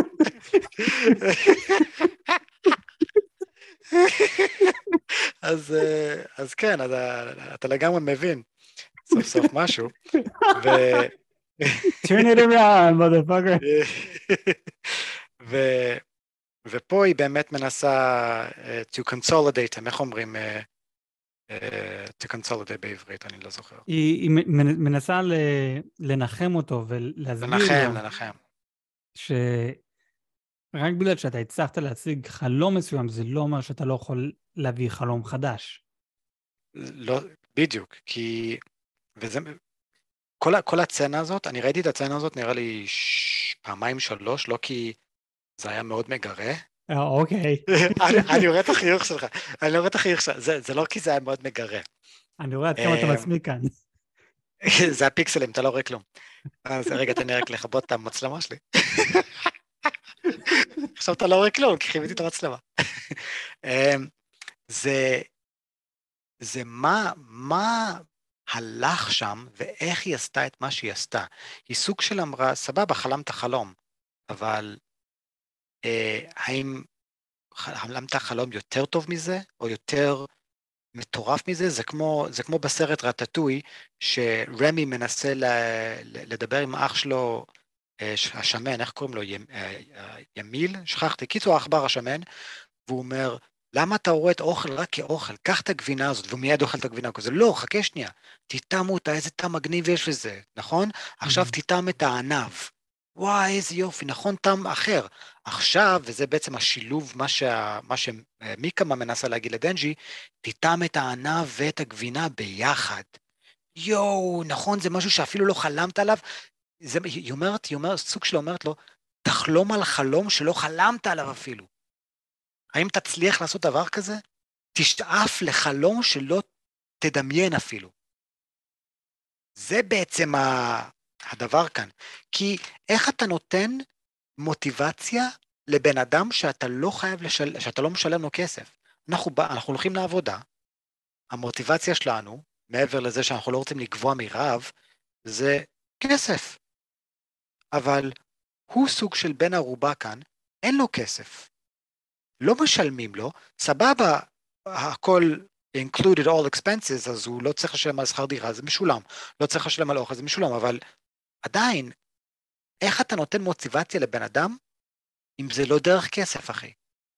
אז כן, אתה לגמרי מבין, סוף סוף משהו, Turn it around, motherfucker. ופה היא באמת מנסה to consolidate, איך אומרים to consolidate בעברית, אני לא זוכר. היא מנסה לנחם אותו ולהסביר לו לנחם. שרק בגלל שאתה הצלחת להשיג חלום מסוים, זה לא אומר שאתה לא יכול להביא חלום חדש. לא, בדיוק, כי... וזה... כל הצצנה הזאת, אני ראיתי את הצצנה הזאת נראה לי פעמיים שלוש, לא כי זה היה מאוד מגרה. אוקיי. אני רואה את החיוך שלך, זה לא כי זה היה מאוד מגרה. אני רואה עד כמה אתה מסמיק כאן. זה הפיקסלים, אתה לא רואה כלום. אז רגע, תן לי רק לכבות את המצלמה שלי. עכשיו אתה לא רואה כלום, כי חיביתי את המצלמה. זה מה הלך שם, ואיך היא עשתה את מה שהיא עשתה. היא סוג של אמרה, סבבה, חלמת חלום, אבל האם חלמת חלום יותר טוב מזה, או יותר מטורף מזה? זה כמו בסרט רטטוי, שרמי מנסה לדבר עם אח שלו, השמן, איך קוראים לו? ימיל? שכחתי, קיצור העכבר השמן, והוא אומר, למה אתה רואה את אוכל רק כאוכל? קח את הגבינה הזאת, והוא מיד אוכל את הגבינה כזה. לא, חכה שנייה, תיתמו אותה, איזה טעם מגניב יש לזה, נכון? עכשיו תיתם את הענב. וואי, איזה יופי, נכון, טעם אחר. עכשיו, וזה בעצם השילוב, מה שמיקמה מנסה להגיד לדנג'י, תיתם את הענב ואת הגבינה ביחד. יואו, נכון, זה משהו שאפילו לא חלמת עליו. היא אומרת, סוג שלה אומרת לו, תחלום על חלום שלא חלמת עליו אפילו. האם תצליח לעשות דבר כזה? תשאף לחלום שלא תדמיין אפילו. זה בעצם הדבר כאן. כי איך אתה נותן מוטיבציה לבן אדם שאתה לא משלם לו כסף? אנחנו הולכים לעבודה, המוטיבציה שלנו, מעבר לזה שאנחנו לא רוצים לגבוה מרעב, זה כסף. אבל הוא סוג של בן ערובה כאן, אין לו כסף. לא משלמים לו, סבבה, הכל included all expenses, אז הוא לא צריך לשלם על שכר דירה, זה משולם, לא צריך לשלם על אוכל, זה משולם, אבל עדיין, איך אתה נותן מוטיבציה לבן אדם, אם זה לא דרך כסף, אחי?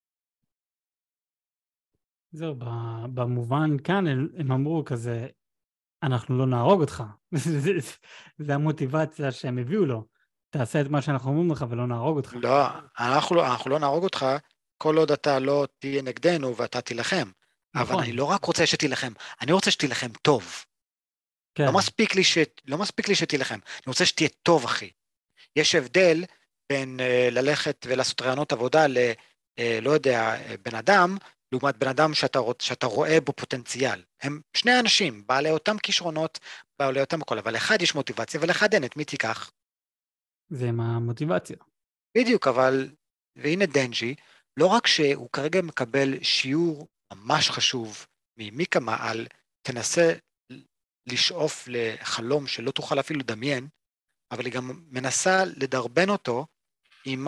זהו, במובן כאן הם אמרו כזה, אנחנו לא נהרוג אותך. זה המוטיבציה שהם הביאו לו. תעשה את מה שאנחנו אומרים לך ולא נהרוג אותך. לא, אנחנו לא נהרוג אותך, כל עוד אתה לא תהיה נגדנו ואתה תילחם. אבל אני לא רק רוצה שתילחם, אני רוצה שתילחם טוב. כן. לא מספיק לי שתילחם, אני רוצה שתהיה טוב, אחי. יש הבדל בין ללכת ולעשות רעיונות עבודה לא יודע, בן אדם, לעומת בן אדם שאתה רואה בו פוטנציאל. הם שני אנשים, בעלי אותם כישרונות, בעלי אותם הכל, אבל אחד יש מוטיבציה ולאחד אין, את מי תיקח? זה עם המוטיבציה. בדיוק, אבל, והנה דנג'י, לא רק שהוא כרגע מקבל שיעור ממש חשוב ממיקמה על תנסה לשאוף לחלום שלא תוכל אפילו לדמיין, אבל היא גם מנסה לדרבן אותו עם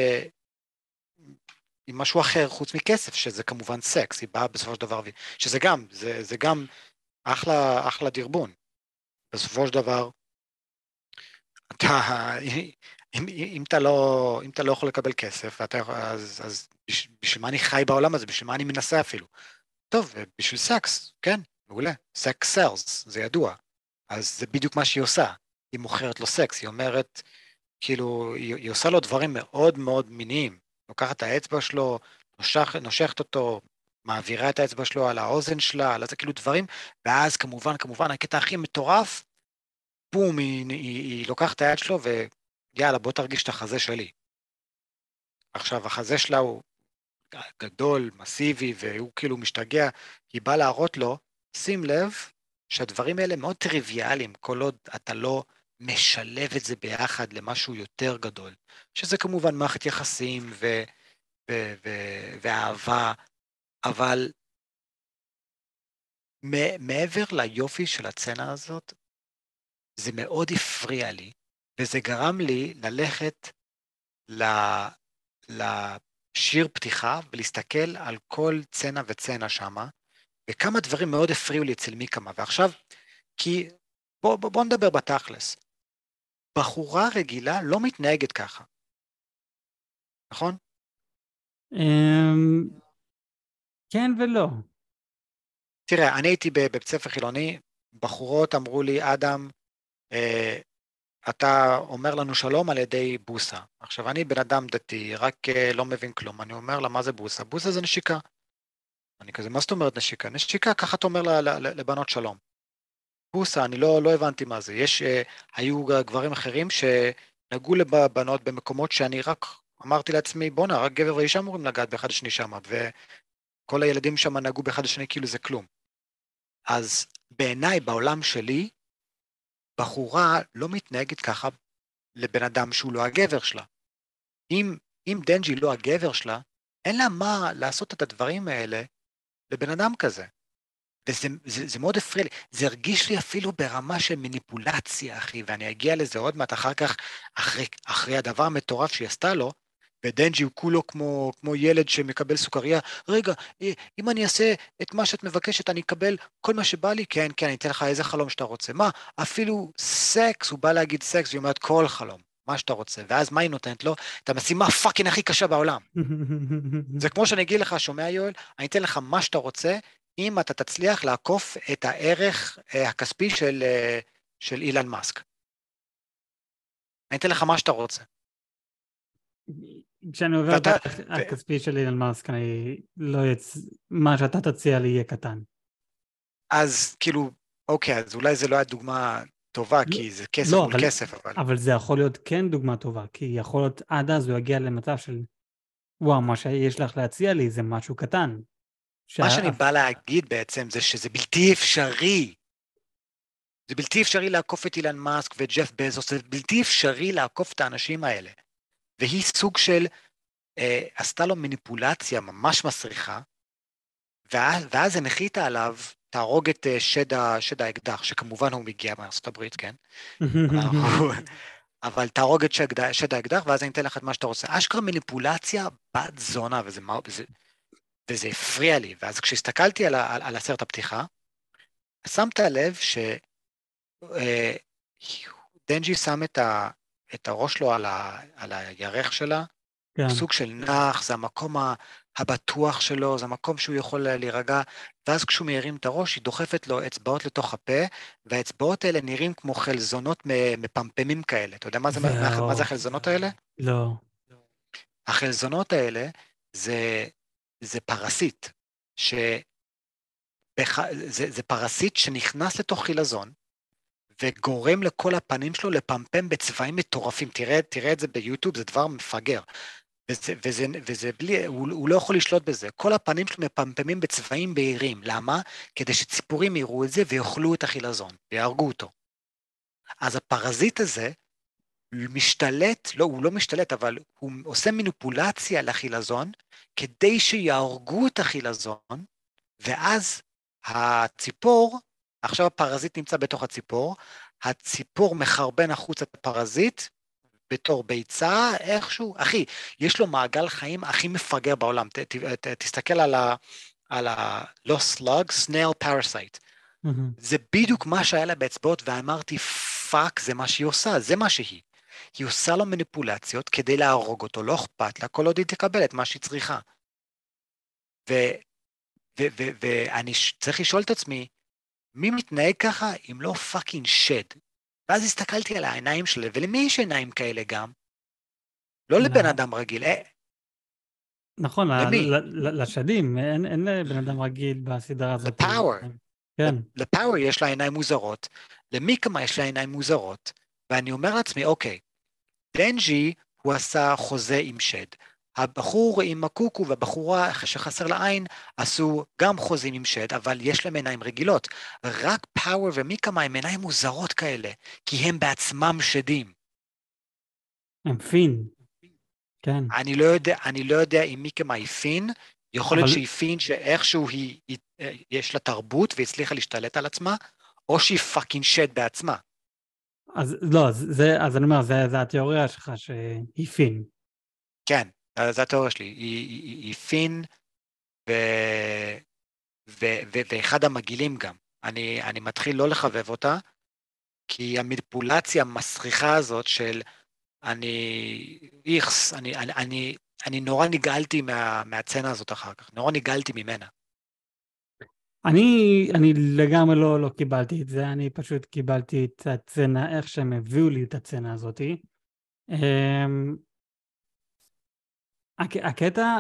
משהו אחר חוץ מכסף, שזה כמובן סקס, היא באה בסופו של דבר, שזה גם אחלה דרבון. בסופו של דבר, אם אתה לא יכול לקבל כסף, אז בשביל מה אני חי בעולם הזה, בשביל מה אני מנסה אפילו? טוב, בשביל סקס, כן, מעולה, סקס סלס, זה ידוע. אז זה בדיוק מה שהיא עושה, היא מוכרת לו סקס, היא אומרת, כאילו, היא עושה לו דברים מאוד מאוד מיניים, לוקחת את האצבע שלו, נושכת אותו, מעבירה את האצבע שלו על האוזן שלה, על זה כאילו דברים, ואז כמובן, הקטע הכי מטורף, בום, היא לוקחת את היד שלו יאללה, בוא תרגיש את החזה שלי. עכשיו, החזה שלה הוא גדול, מסיבי, והוא כאילו משתגע, היא באה להראות לו, שים לב שהדברים האלה מאוד טריוויאליים, כל עוד אתה לא משלב את זה ביחד למשהו יותר גדול, שזה כמובן מערכת יחסים ואהבה, אבל מעבר ליופי של הצנה הזאת, זה מאוד הפריע לי, וזה גרם לי ללכת לשיר פתיחה ולהסתכל על כל צנה וצנה שמה, וכמה דברים מאוד הפריעו לי אצל מיקמה, ועכשיו, כי בוא נדבר בתכלס, בחורה רגילה לא מתנהגת ככה, נכון? כן ולא. תראה, אני הייתי בבית ספר חילוני, בחורות אמרו לי, אדם, אתה אומר לנו שלום על ידי בוסה. עכשיו, אני בן אדם דתי, רק לא מבין כלום, אני אומר לה, מה זה בוסה? בוסה זה נשיקה. אני כזה, מה זאת אומרת נשיקה? נשיקה, ככה אתה אומר לבנות שלום. בוסה, אני לא הבנתי מה זה. היו גברים אחרים שנגעו לבנות במקומות שאני רק אמרתי לעצמי, בונה, רק גבר ואישה אמורים לגעת באחד השני שם, וכל הילדים שם נגעו באחד השני כאילו זה כלום. אז בעיניי, בעולם שלי, בחורה לא מתנהגת ככה לבן אדם שהוא לא הגבר שלה. אם דנג'י לא הגבר שלה, אין לה מה לעשות את הדברים האלה לבן אדם כזה. וזה מאוד הפריע לי, זה הרגיש לי אפילו ברמה של מניפולציה, אחי, ואני אגיע לזה עוד מעט אחר כך, אחרי הדבר המטורף שהיא עשתה לו, ודנג'י הוא כולו כמו ילד שמקבל סוכריה, רגע, אם אני אעשה את מה שאת מבקשת, אני אקבל כל מה שבא לי, כן, אני אתן לך איזה חלום שאתה רוצה, מה, אפילו סקס, הוא בא להגיד סקס, והיא אומרת כל חלום, מה שאתה רוצה, ואז מה היא נותנת לו? את המשימה פאקינג הכי קשה בעולם. זה כמו שאני אגיד לך, שומע יואל, אני אתן לך מה שאתה רוצה, אם אתה תצליח לעקוף את הערך הכספי של אילן מאסק. אני אתן לך מה שאתה רוצה. כשאני עובר את הכספי של אילן מאסק, מה שאתה תציע לי יהיה קטן. אז כאילו, אוקיי, אז אולי זה לא היה דוגמה טובה, כי זה כסף מול כסף, אבל זה יכול להיות כן דוגמה טובה, כי יכול להיות עד אז הוא יגיע למצב של, וואו, מה שיש לך להציע לי זה משהו קטן. מה שאני בא להגיד בעצם זה שזה בלתי אפשרי. זה בלתי אפשרי לעקוף את אילן מאסק וג'ף בזוס, זה בלתי אפשרי לעקוף את האנשים האלה. והיא סוג של, עשתה לו מניפולציה ממש מסריחה, ואז הנחיתה עליו, תהרוג את שד האקדח, שכמובן הוא מגיע מארצות הברית, כן? אבל תהרוג את שד האקדח, ואז אני אתן לך את מה שאתה רוצה. אשכרה מניפולציה בת זונה, וזה הפריע לי. ואז כשהסתכלתי על הסרט הפתיחה, שמת לב שדנג'י שם את הראש לו על הירך שלה, כן. סוג של נח, זה המקום הבטוח שלו, זה המקום שהוא יכול להירגע, ואז כשהוא מיירים את הראש, היא דוחפת לו אצבעות לתוך הפה, והאצבעות האלה נראים כמו חלזונות מפמפמים כאלה. אתה יודע מה זה החלזונות האלה? לא. החלזונות האלה זה פרסיט, זה פרסיט שנכנס לתוך חילזון, וגורם לכל הפנים שלו לפמפם בצבעים מטורפים. תראה את זה ביוטיוב, זה דבר מפגר. וזה בלי, הוא לא יכול לשלוט בזה. כל הפנים שלו מפמפמים בצבעים בהירים. למה? כדי שציפורים יראו את זה ויאכלו את החילזון, ויהרגו אותו. אז הפרזיט הזה משתלט, לא, הוא לא משתלט, אבל הוא עושה מניפולציה לחילזון, כדי שיהרגו את החילזון, ואז הציפור, עכשיו הפרזיט נמצא בתוך הציפור, הציפור מחרבן החוץ את הפרזיט, בתור ביצה, איכשהו, אחי, יש לו מעגל חיים הכי מפגר בעולם, תסתכל על לא סלאג, סנייל פרסייט, זה בדיוק מה שהיה לה באצבעות, ואמרתי, פאק, זה מה שהיא עושה, זה מה שהיא. היא עושה לו מניפולציות כדי להרוג אותו, לא אכפת לה, כל עוד היא תקבל את מה שהיא צריכה. ואני צריך לשאול את עצמי, מי מתנהג ככה אם לא פאקינג שד? ואז הסתכלתי על העיניים שלה, ולמי יש עיניים כאלה גם? לא לבן אדם רגיל, נכון, לשדים, אין לבן אדם רגיל בסדרה הזאת. לפאוור. כן. לפאוור יש לה עיניים מוזרות, למיקמה יש לה עיניים מוזרות, ואני אומר לעצמי, אוקיי, דנג'י, הוא עשה חוזה עם שד. הבחור עם הקוקו והבחורה שחסר לעין עשו גם חוזים עם שד, אבל יש להם עיניים רגילות. רק פאוור ומיקמה הם עיניים מוזרות כאלה, כי הם בעצמם שדים. הם פין. כן. אני לא יודע אם מיקמה היא פין, יכול להיות שהיא פין שאיכשהו יש לה תרבות והצליחה להשתלט על עצמה, או שהיא פאקינג שד בעצמה. אז לא, אז אני אומר, זה התיאוריה שלך שהיא פין. כן, זו התיאוריה שלי. היא פין, ואחד המגעילים גם. אני מתחיל לא לחבב אותה, כי המניפולציה המסריחה הזאת של אני נורא נגעלתי מהצנה הזאת אחר כך, נורא נגעלתי ממנה. אני לגמרי לא קיבלתי את זה, אני פשוט קיבלתי את הצנה, איך שהם הביאו לי את הצנה הזאת. הקטע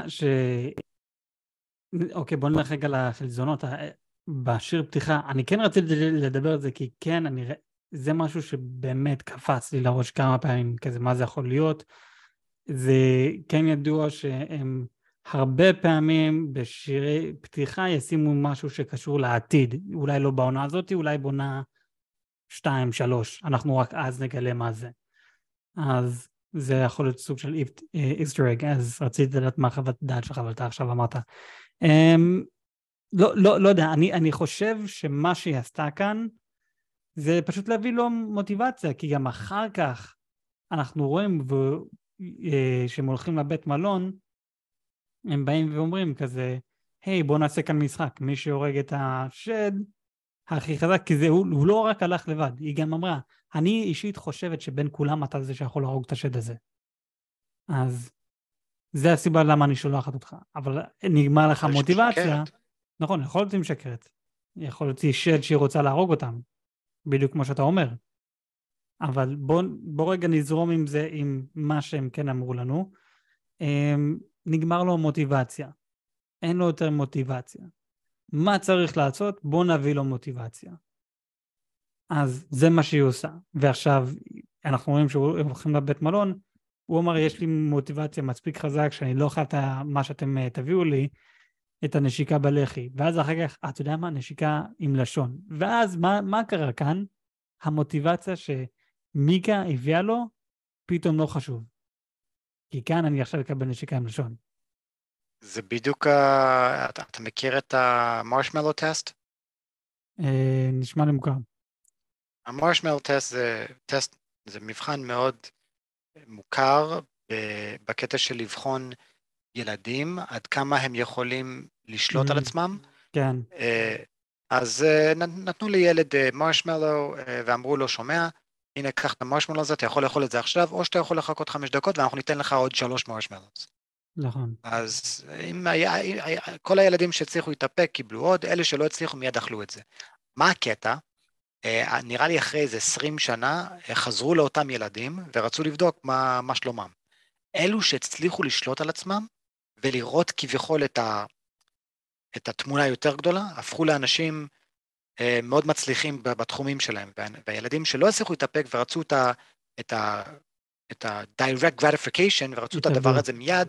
אוקיי, בוא נלך רגע לחלזונות. בשיר פתיחה, אני כן רציתי לדבר על זה, כי כן, זה משהו שבאמת קפץ לי לראש כמה פעמים, כזה, מה זה יכול להיות. זה כן ידוע שהם הרבה פעמים בשירי פתיחה ישימו משהו שקשור לעתיד, אולי לא בעונה הזאת, אולי בעונה 2, 3, אנחנו רק אז נגלה מה זה. אז זה יכול להיות סוג של איסטר אג, אז רציתי לדעת מה חוות דעת שלך, אבל אתה עכשיו אמרת. לא יודע, אני חושב שמה שהיא עשתה כאן, זה פשוט להביא לו מוטיבציה, כי גם אחר כך אנחנו רואים שהם הולכים לבית מלון, הם באים ואומרים כזה, היי, בוא נעשה כאן משחק, מי שהורג את השד הכי חזק, כי הוא לא רק הלך לבד, היא גם אמרה, אני אישית חושבת שבין כולם אתה זה שיכול להרוג את השד הזה. אז זה הסיבה למה אני שולחת אותך, אבל נגמר לך מוטיבציה. נכון, יכול להיות שהיא משקרת. יכול להיות שהיא שד שהיא רוצה להרוג אותם, בדיוק כמו שאתה אומר. אבל בוא רגע נזרום עם זה, עם מה שהם כן אמרו לנו. נגמר לו מוטיבציה. אין לו יותר מוטיבציה. מה צריך לעשות? בוא נביא לו מוטיבציה. אז זה מה שהיא עושה. ועכשיו אנחנו רואים שהם הולכים לבית מלון, הוא אומר, יש לי מוטיבציה מספיק חזק שאני לא חייב מה שאתם תביאו לי, את הנשיקה בלחי. ואז אחר כך, אתה יודע מה? נשיקה עם לשון. ואז מה קרה כאן? המוטיבציה שמיקה הביאה לו, פתאום לא חשוב. כי כאן אני עכשיו אקבל נשיקה עם לשון. זה בדיוק, אתה מכיר את המרשמלו טסט? נשמע לי מוכר. המרשמלו טסט זה מבחן מאוד מוכר בקטע של לבחון ילדים, עד כמה הם יכולים לשלוט על עצמם. כן. אז נתנו לילד מרשמלו ואמרו לו, שומע, הנה, קח את המרשמלו הזה, אתה יכול לאכול את זה עכשיו, או שאתה יכול לחכות 5 דקות, ואנחנו ניתן לך עוד 3 מרשמלוס. נכון. אז כל הילדים שהצליחו להתאפק קיבלו עוד, אלה שלא הצליחו מיד אכלו את זה. מה הקטע? נראה לי אחרי איזה 20 שנה, חזרו לאותם ילדים, ורצו לבדוק מה שלומם. אלו שהצליחו לשלוט על עצמם, ולראות כביכול את התמונה היותר גדולה, הפכו לאנשים מאוד מצליחים בתחומים שלהם, והילדים שלא הצליחו להתאפק ורצו את ה-direct gratification, ורצו את הדבר הזה מיד,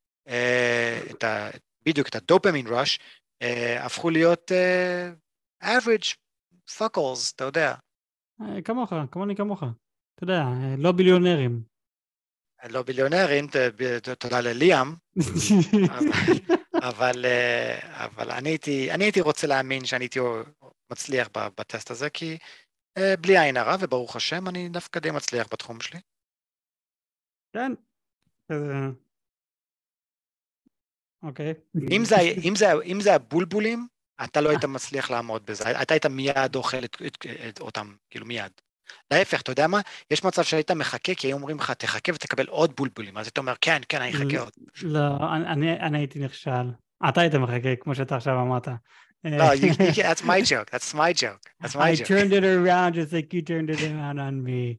בדיוק את ה-dopamine rush, הפכו להיות average fuckles, אתה יודע. כמוך. אתה יודע, לא ביליונרים. לא ביליונרים, תודה לליאם, אבל אני הייתי רוצה להאמין שאני הייתי מצליח בטסט הזה, כי בלי עין הרע, וברוך השם, אני דווקא די מצליח בתחום שלי. כן. אוקיי. אם זה הבולבולים, אתה לא היית מצליח לעמוד בזה, אתה היית מיד אוכל אותם, כאילו מיד. להפך, אתה יודע מה? יש מצב שהיית מחכה, כי היו אומרים לך, תחכה ותקבל עוד בולבולים, אז אתה אומר, כן, אני אחכה עוד. לא, אני הייתי נכשל. אתה היית מחכה, כמו שאתה עכשיו אמרת. לא, that's my joke. I turned it around just like you turned it around on me.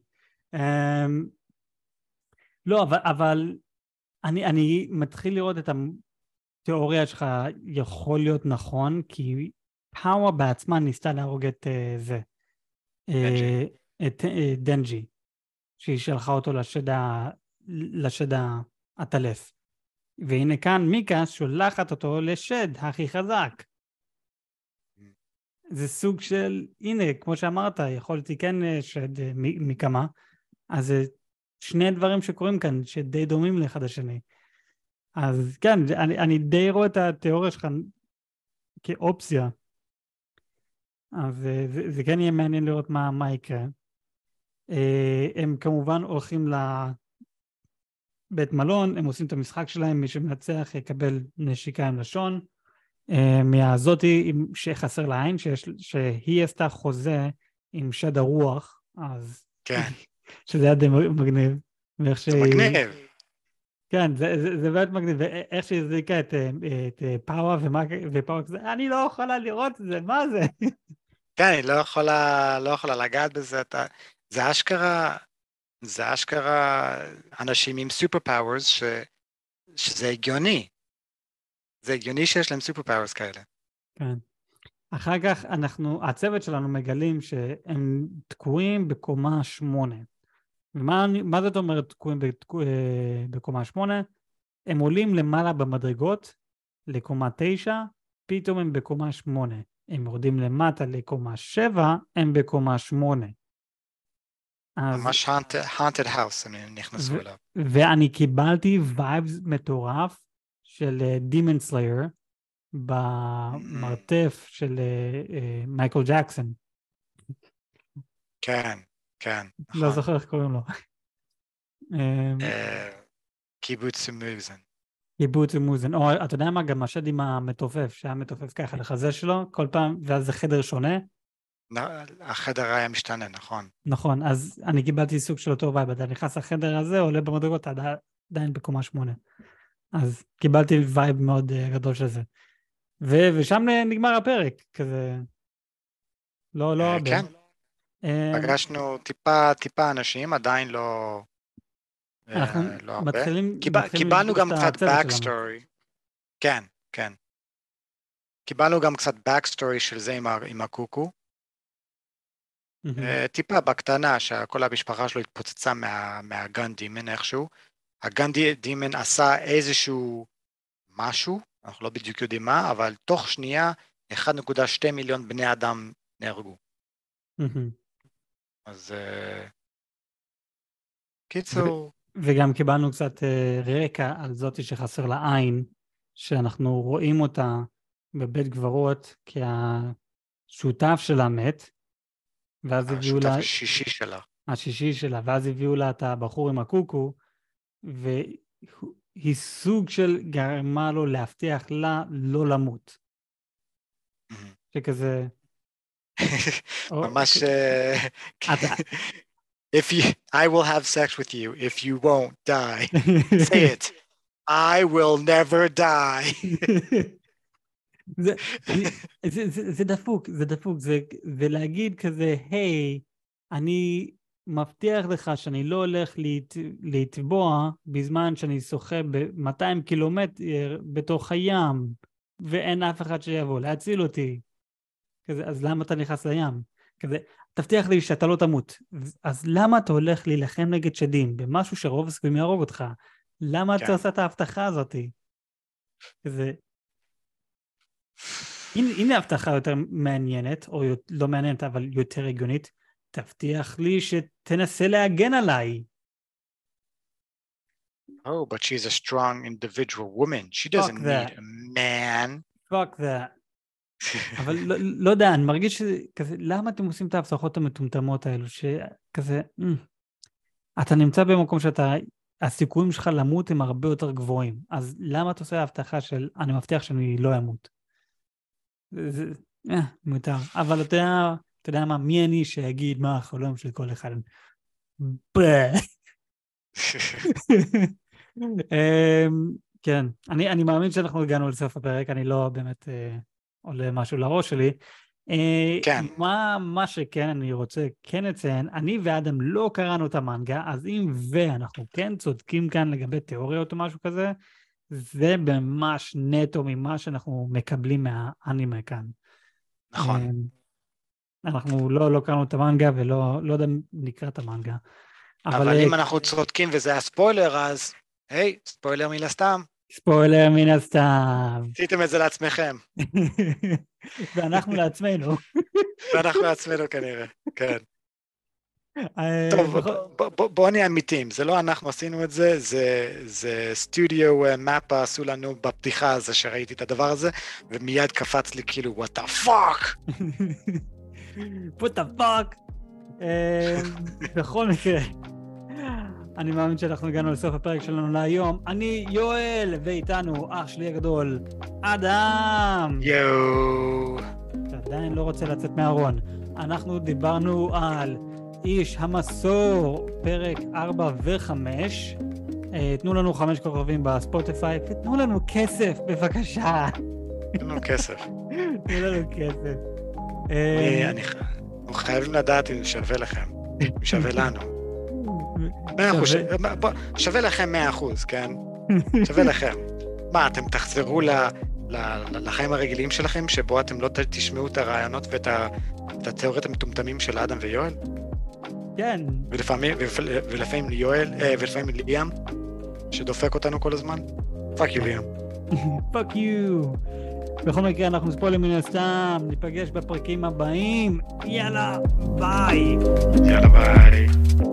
לא, אבל אני מתחיל לראות את התיאוריה שלך יכול להיות נכון, כי פאוור בעצמה ניסתה להרוג את זה. את דנג'י. שהיא שלחה אותו לשד הטלף. והנה כאן מיקה שולחת אותו לשד הכי חזק. זה סוג של, הנה, כמו שאמרת, יכולתי כן שד מכמה, אז זה שני דברים שקורים כאן, שדי דומים לאחד השני. אז כן, אני די רואה את התיאוריה שלך כאופציה. אז זה כן יהיה מעניין לראות מה יקרה. הם כמובן הולכים לבית מלון, הם עושים את המשחק שלהם, מי שמנצח יקבל נשיקה עם לשון. מהזאתי שחסר לעין, שהיא עשתה חוזה עם שד הרוח, אז כן. שזה היה די מגניב. זה מגניב. כן, זה באמת מגניב, ואיך שהיא הזריקה את פאווה ופאווה כזה, אני לא יכולה לראות את זה, מה זה? כן, היא לא יכולה לגעת בזה, זה אשכרה אנשים עם סופר פאוורס, שזה הגיוני. זה הגיוני שיש להם סופר פאוורס כאלה. כן. אחר כך הצוות שלנו מגלים שהם תקועים בקומה 8. ומה זאת אומרת תקועים בקומה 8? הם עולים למעלה במדרגות לקומה 9, פתאום הם בקומה 8. הם יורדים למטה לקומה 7, הם בקומה 8. ממש haunted house, הם נכנסו אליו. ואני קיבלתי וייבס מטורף של Demon Slayer במרתף של מייקל ג'קסון. כן, כן. לא זוכר איך קוראים לו. קיבוץ מאוזן. קיבוץ מאוזן. או אתה יודע מה, גם השד עם המתופף, שהיה מתופף ככה לחזה שלו, כל פעם, ואז זה חדר שונה. החדר היה משתנה, נכון. נכון, אז אני קיבלתי סוג של אותו וייב, אתה נכנס לחדר הזה, עולה במדרגות, עדיין בקומה 8. אז קיבלתי וייב מאוד גדול של זה. ושם נגמר הפרק, כזה. לא הרבה. כן. פגשנו טיפה אנשים, עדיין לא הרבה. קיבלנו גם קצת backstory. כן, כן. קיבלנו גם קצת backstory של זה עם הקוקו. טיפה בקטנה, שכל המשפחה שלו התפוצצה מהגן דימן איכשהו. הגן דימן עשה איזשהו משהו, אנחנו לא בדיוק יודעים מה, אבל תוך שנייה 1.2 מיליון בני אדם נהרגו. אז קיצור. וגם קיבלנו קצת רקע על זאת שחסר לעין, שאנחנו רואים אותה בבית גברות, כי השותף שלה מת, ואז הביאו לה... השישי שלה, ואז הביאו לה את הבחור עם הקוקו, והיא סוג של גרמה לו להבטיח לה לא למות. שכזה... ממש... I will have sex with you if you won't die. Say it. I will never die. זה דפוק, זה להגיד כזה, היי, אני מבטיח לך שאני לא הולך לטבוע בזמן שאני שוחה ב-200 קילומטר בתוך הים, ואין אף אחד שיבוא להציל אותי. כזה, אז למה אתה נכנס לים? כזה, תבטיח לי שאתה לא תמות. אז למה אתה הולך להילחם נגד שדים, במשהו שרוב הסיכויים יהרוג אותך? למה אתה עושה את ההבטחה הזאת? כזה... הנה הבטחה יותר מעניינת, או לא מעניינת, אבל יותר הגיונית. תבטיח לי שתנסה להגן עליי. Oh, but she's a strong individual woman. She doesn't need a man. Fuck that. אבל לא יודע, אני מרגיש שכזה, למה אתם עושים את ההבטחות המטומטמות האלו, שכזה, אתה נמצא במקום שאתה, הסיכויים שלך למות הם הרבה יותר גבוהים, אז למה אתה עושה ההבטחה של, אני מבטיח שאני לא אמות? זה, מותר. אבל אתה יודע מה, מי אני שיגיד מה החלום של כל אחד? כן, אני מאמין שאנחנו הגענו לסוף הפרק, אני לא באמת עולה משהו לראש שלי. כן. מה שכן אני רוצה כן לציין, אני ואדם לא קראנו את המנגה, אז אם ואנחנו כן צודקים כאן לגבי תיאוריות או משהו כזה, זה ממש נטו ממה שאנחנו מקבלים מהאנימה כאן. נכון. אנחנו לא קראנו את המנגה ולא יודע נקרא את המנגה. אבל אם אנחנו צודקים וזה הספוילר, אז היי, ספוילר מן הסתם. ספוילר מן הסתם. עשיתם את זה לעצמכם. ואנחנו לעצמנו. ואנחנו לעצמנו כנראה, כן. טוב, בוא נהיה אמיתיים, זה לא אנחנו עשינו את זה, זה סטודיו מפה עשו לנו בפתיחה הזה שראיתי את הדבר הזה, ומיד קפץ לי כאילו, what the fuck? what the fuck? בכל מקרה, אני מאמין שאנחנו הגענו לסוף הפרק שלנו להיום. אני יואל, ואיתנו אח שלי הגדול, אדם. יואו. שעדיין לא רוצה לצאת מהארון. אנחנו דיברנו על איש המסור, פרק 4 ו-5. תנו לנו 5 כוכבים בספוטיפיי, ותנו לנו כסף, בבקשה. תנו לנו כסף. תנו לנו כסף. אנחנו חייבים לדעת אם שווה לכם, אם שווה לנו. שווה לכם 100%, כן? שווה לכם. מה, אתם תחזרו לחיים הרגילים שלכם, שבו אתם לא תשמעו את הרעיונות ואת התיאוריות המטומטמים של אדם ויואל? כן. ולפעמים ליאם, שדופק אותנו כל הזמן? פאק יו ליאם. פאק יו. בכל מקרה אנחנו ספוילרים מן הסתם, ניפגש בפרקים הבאים. יאללה, ביי. יאללה, ביי.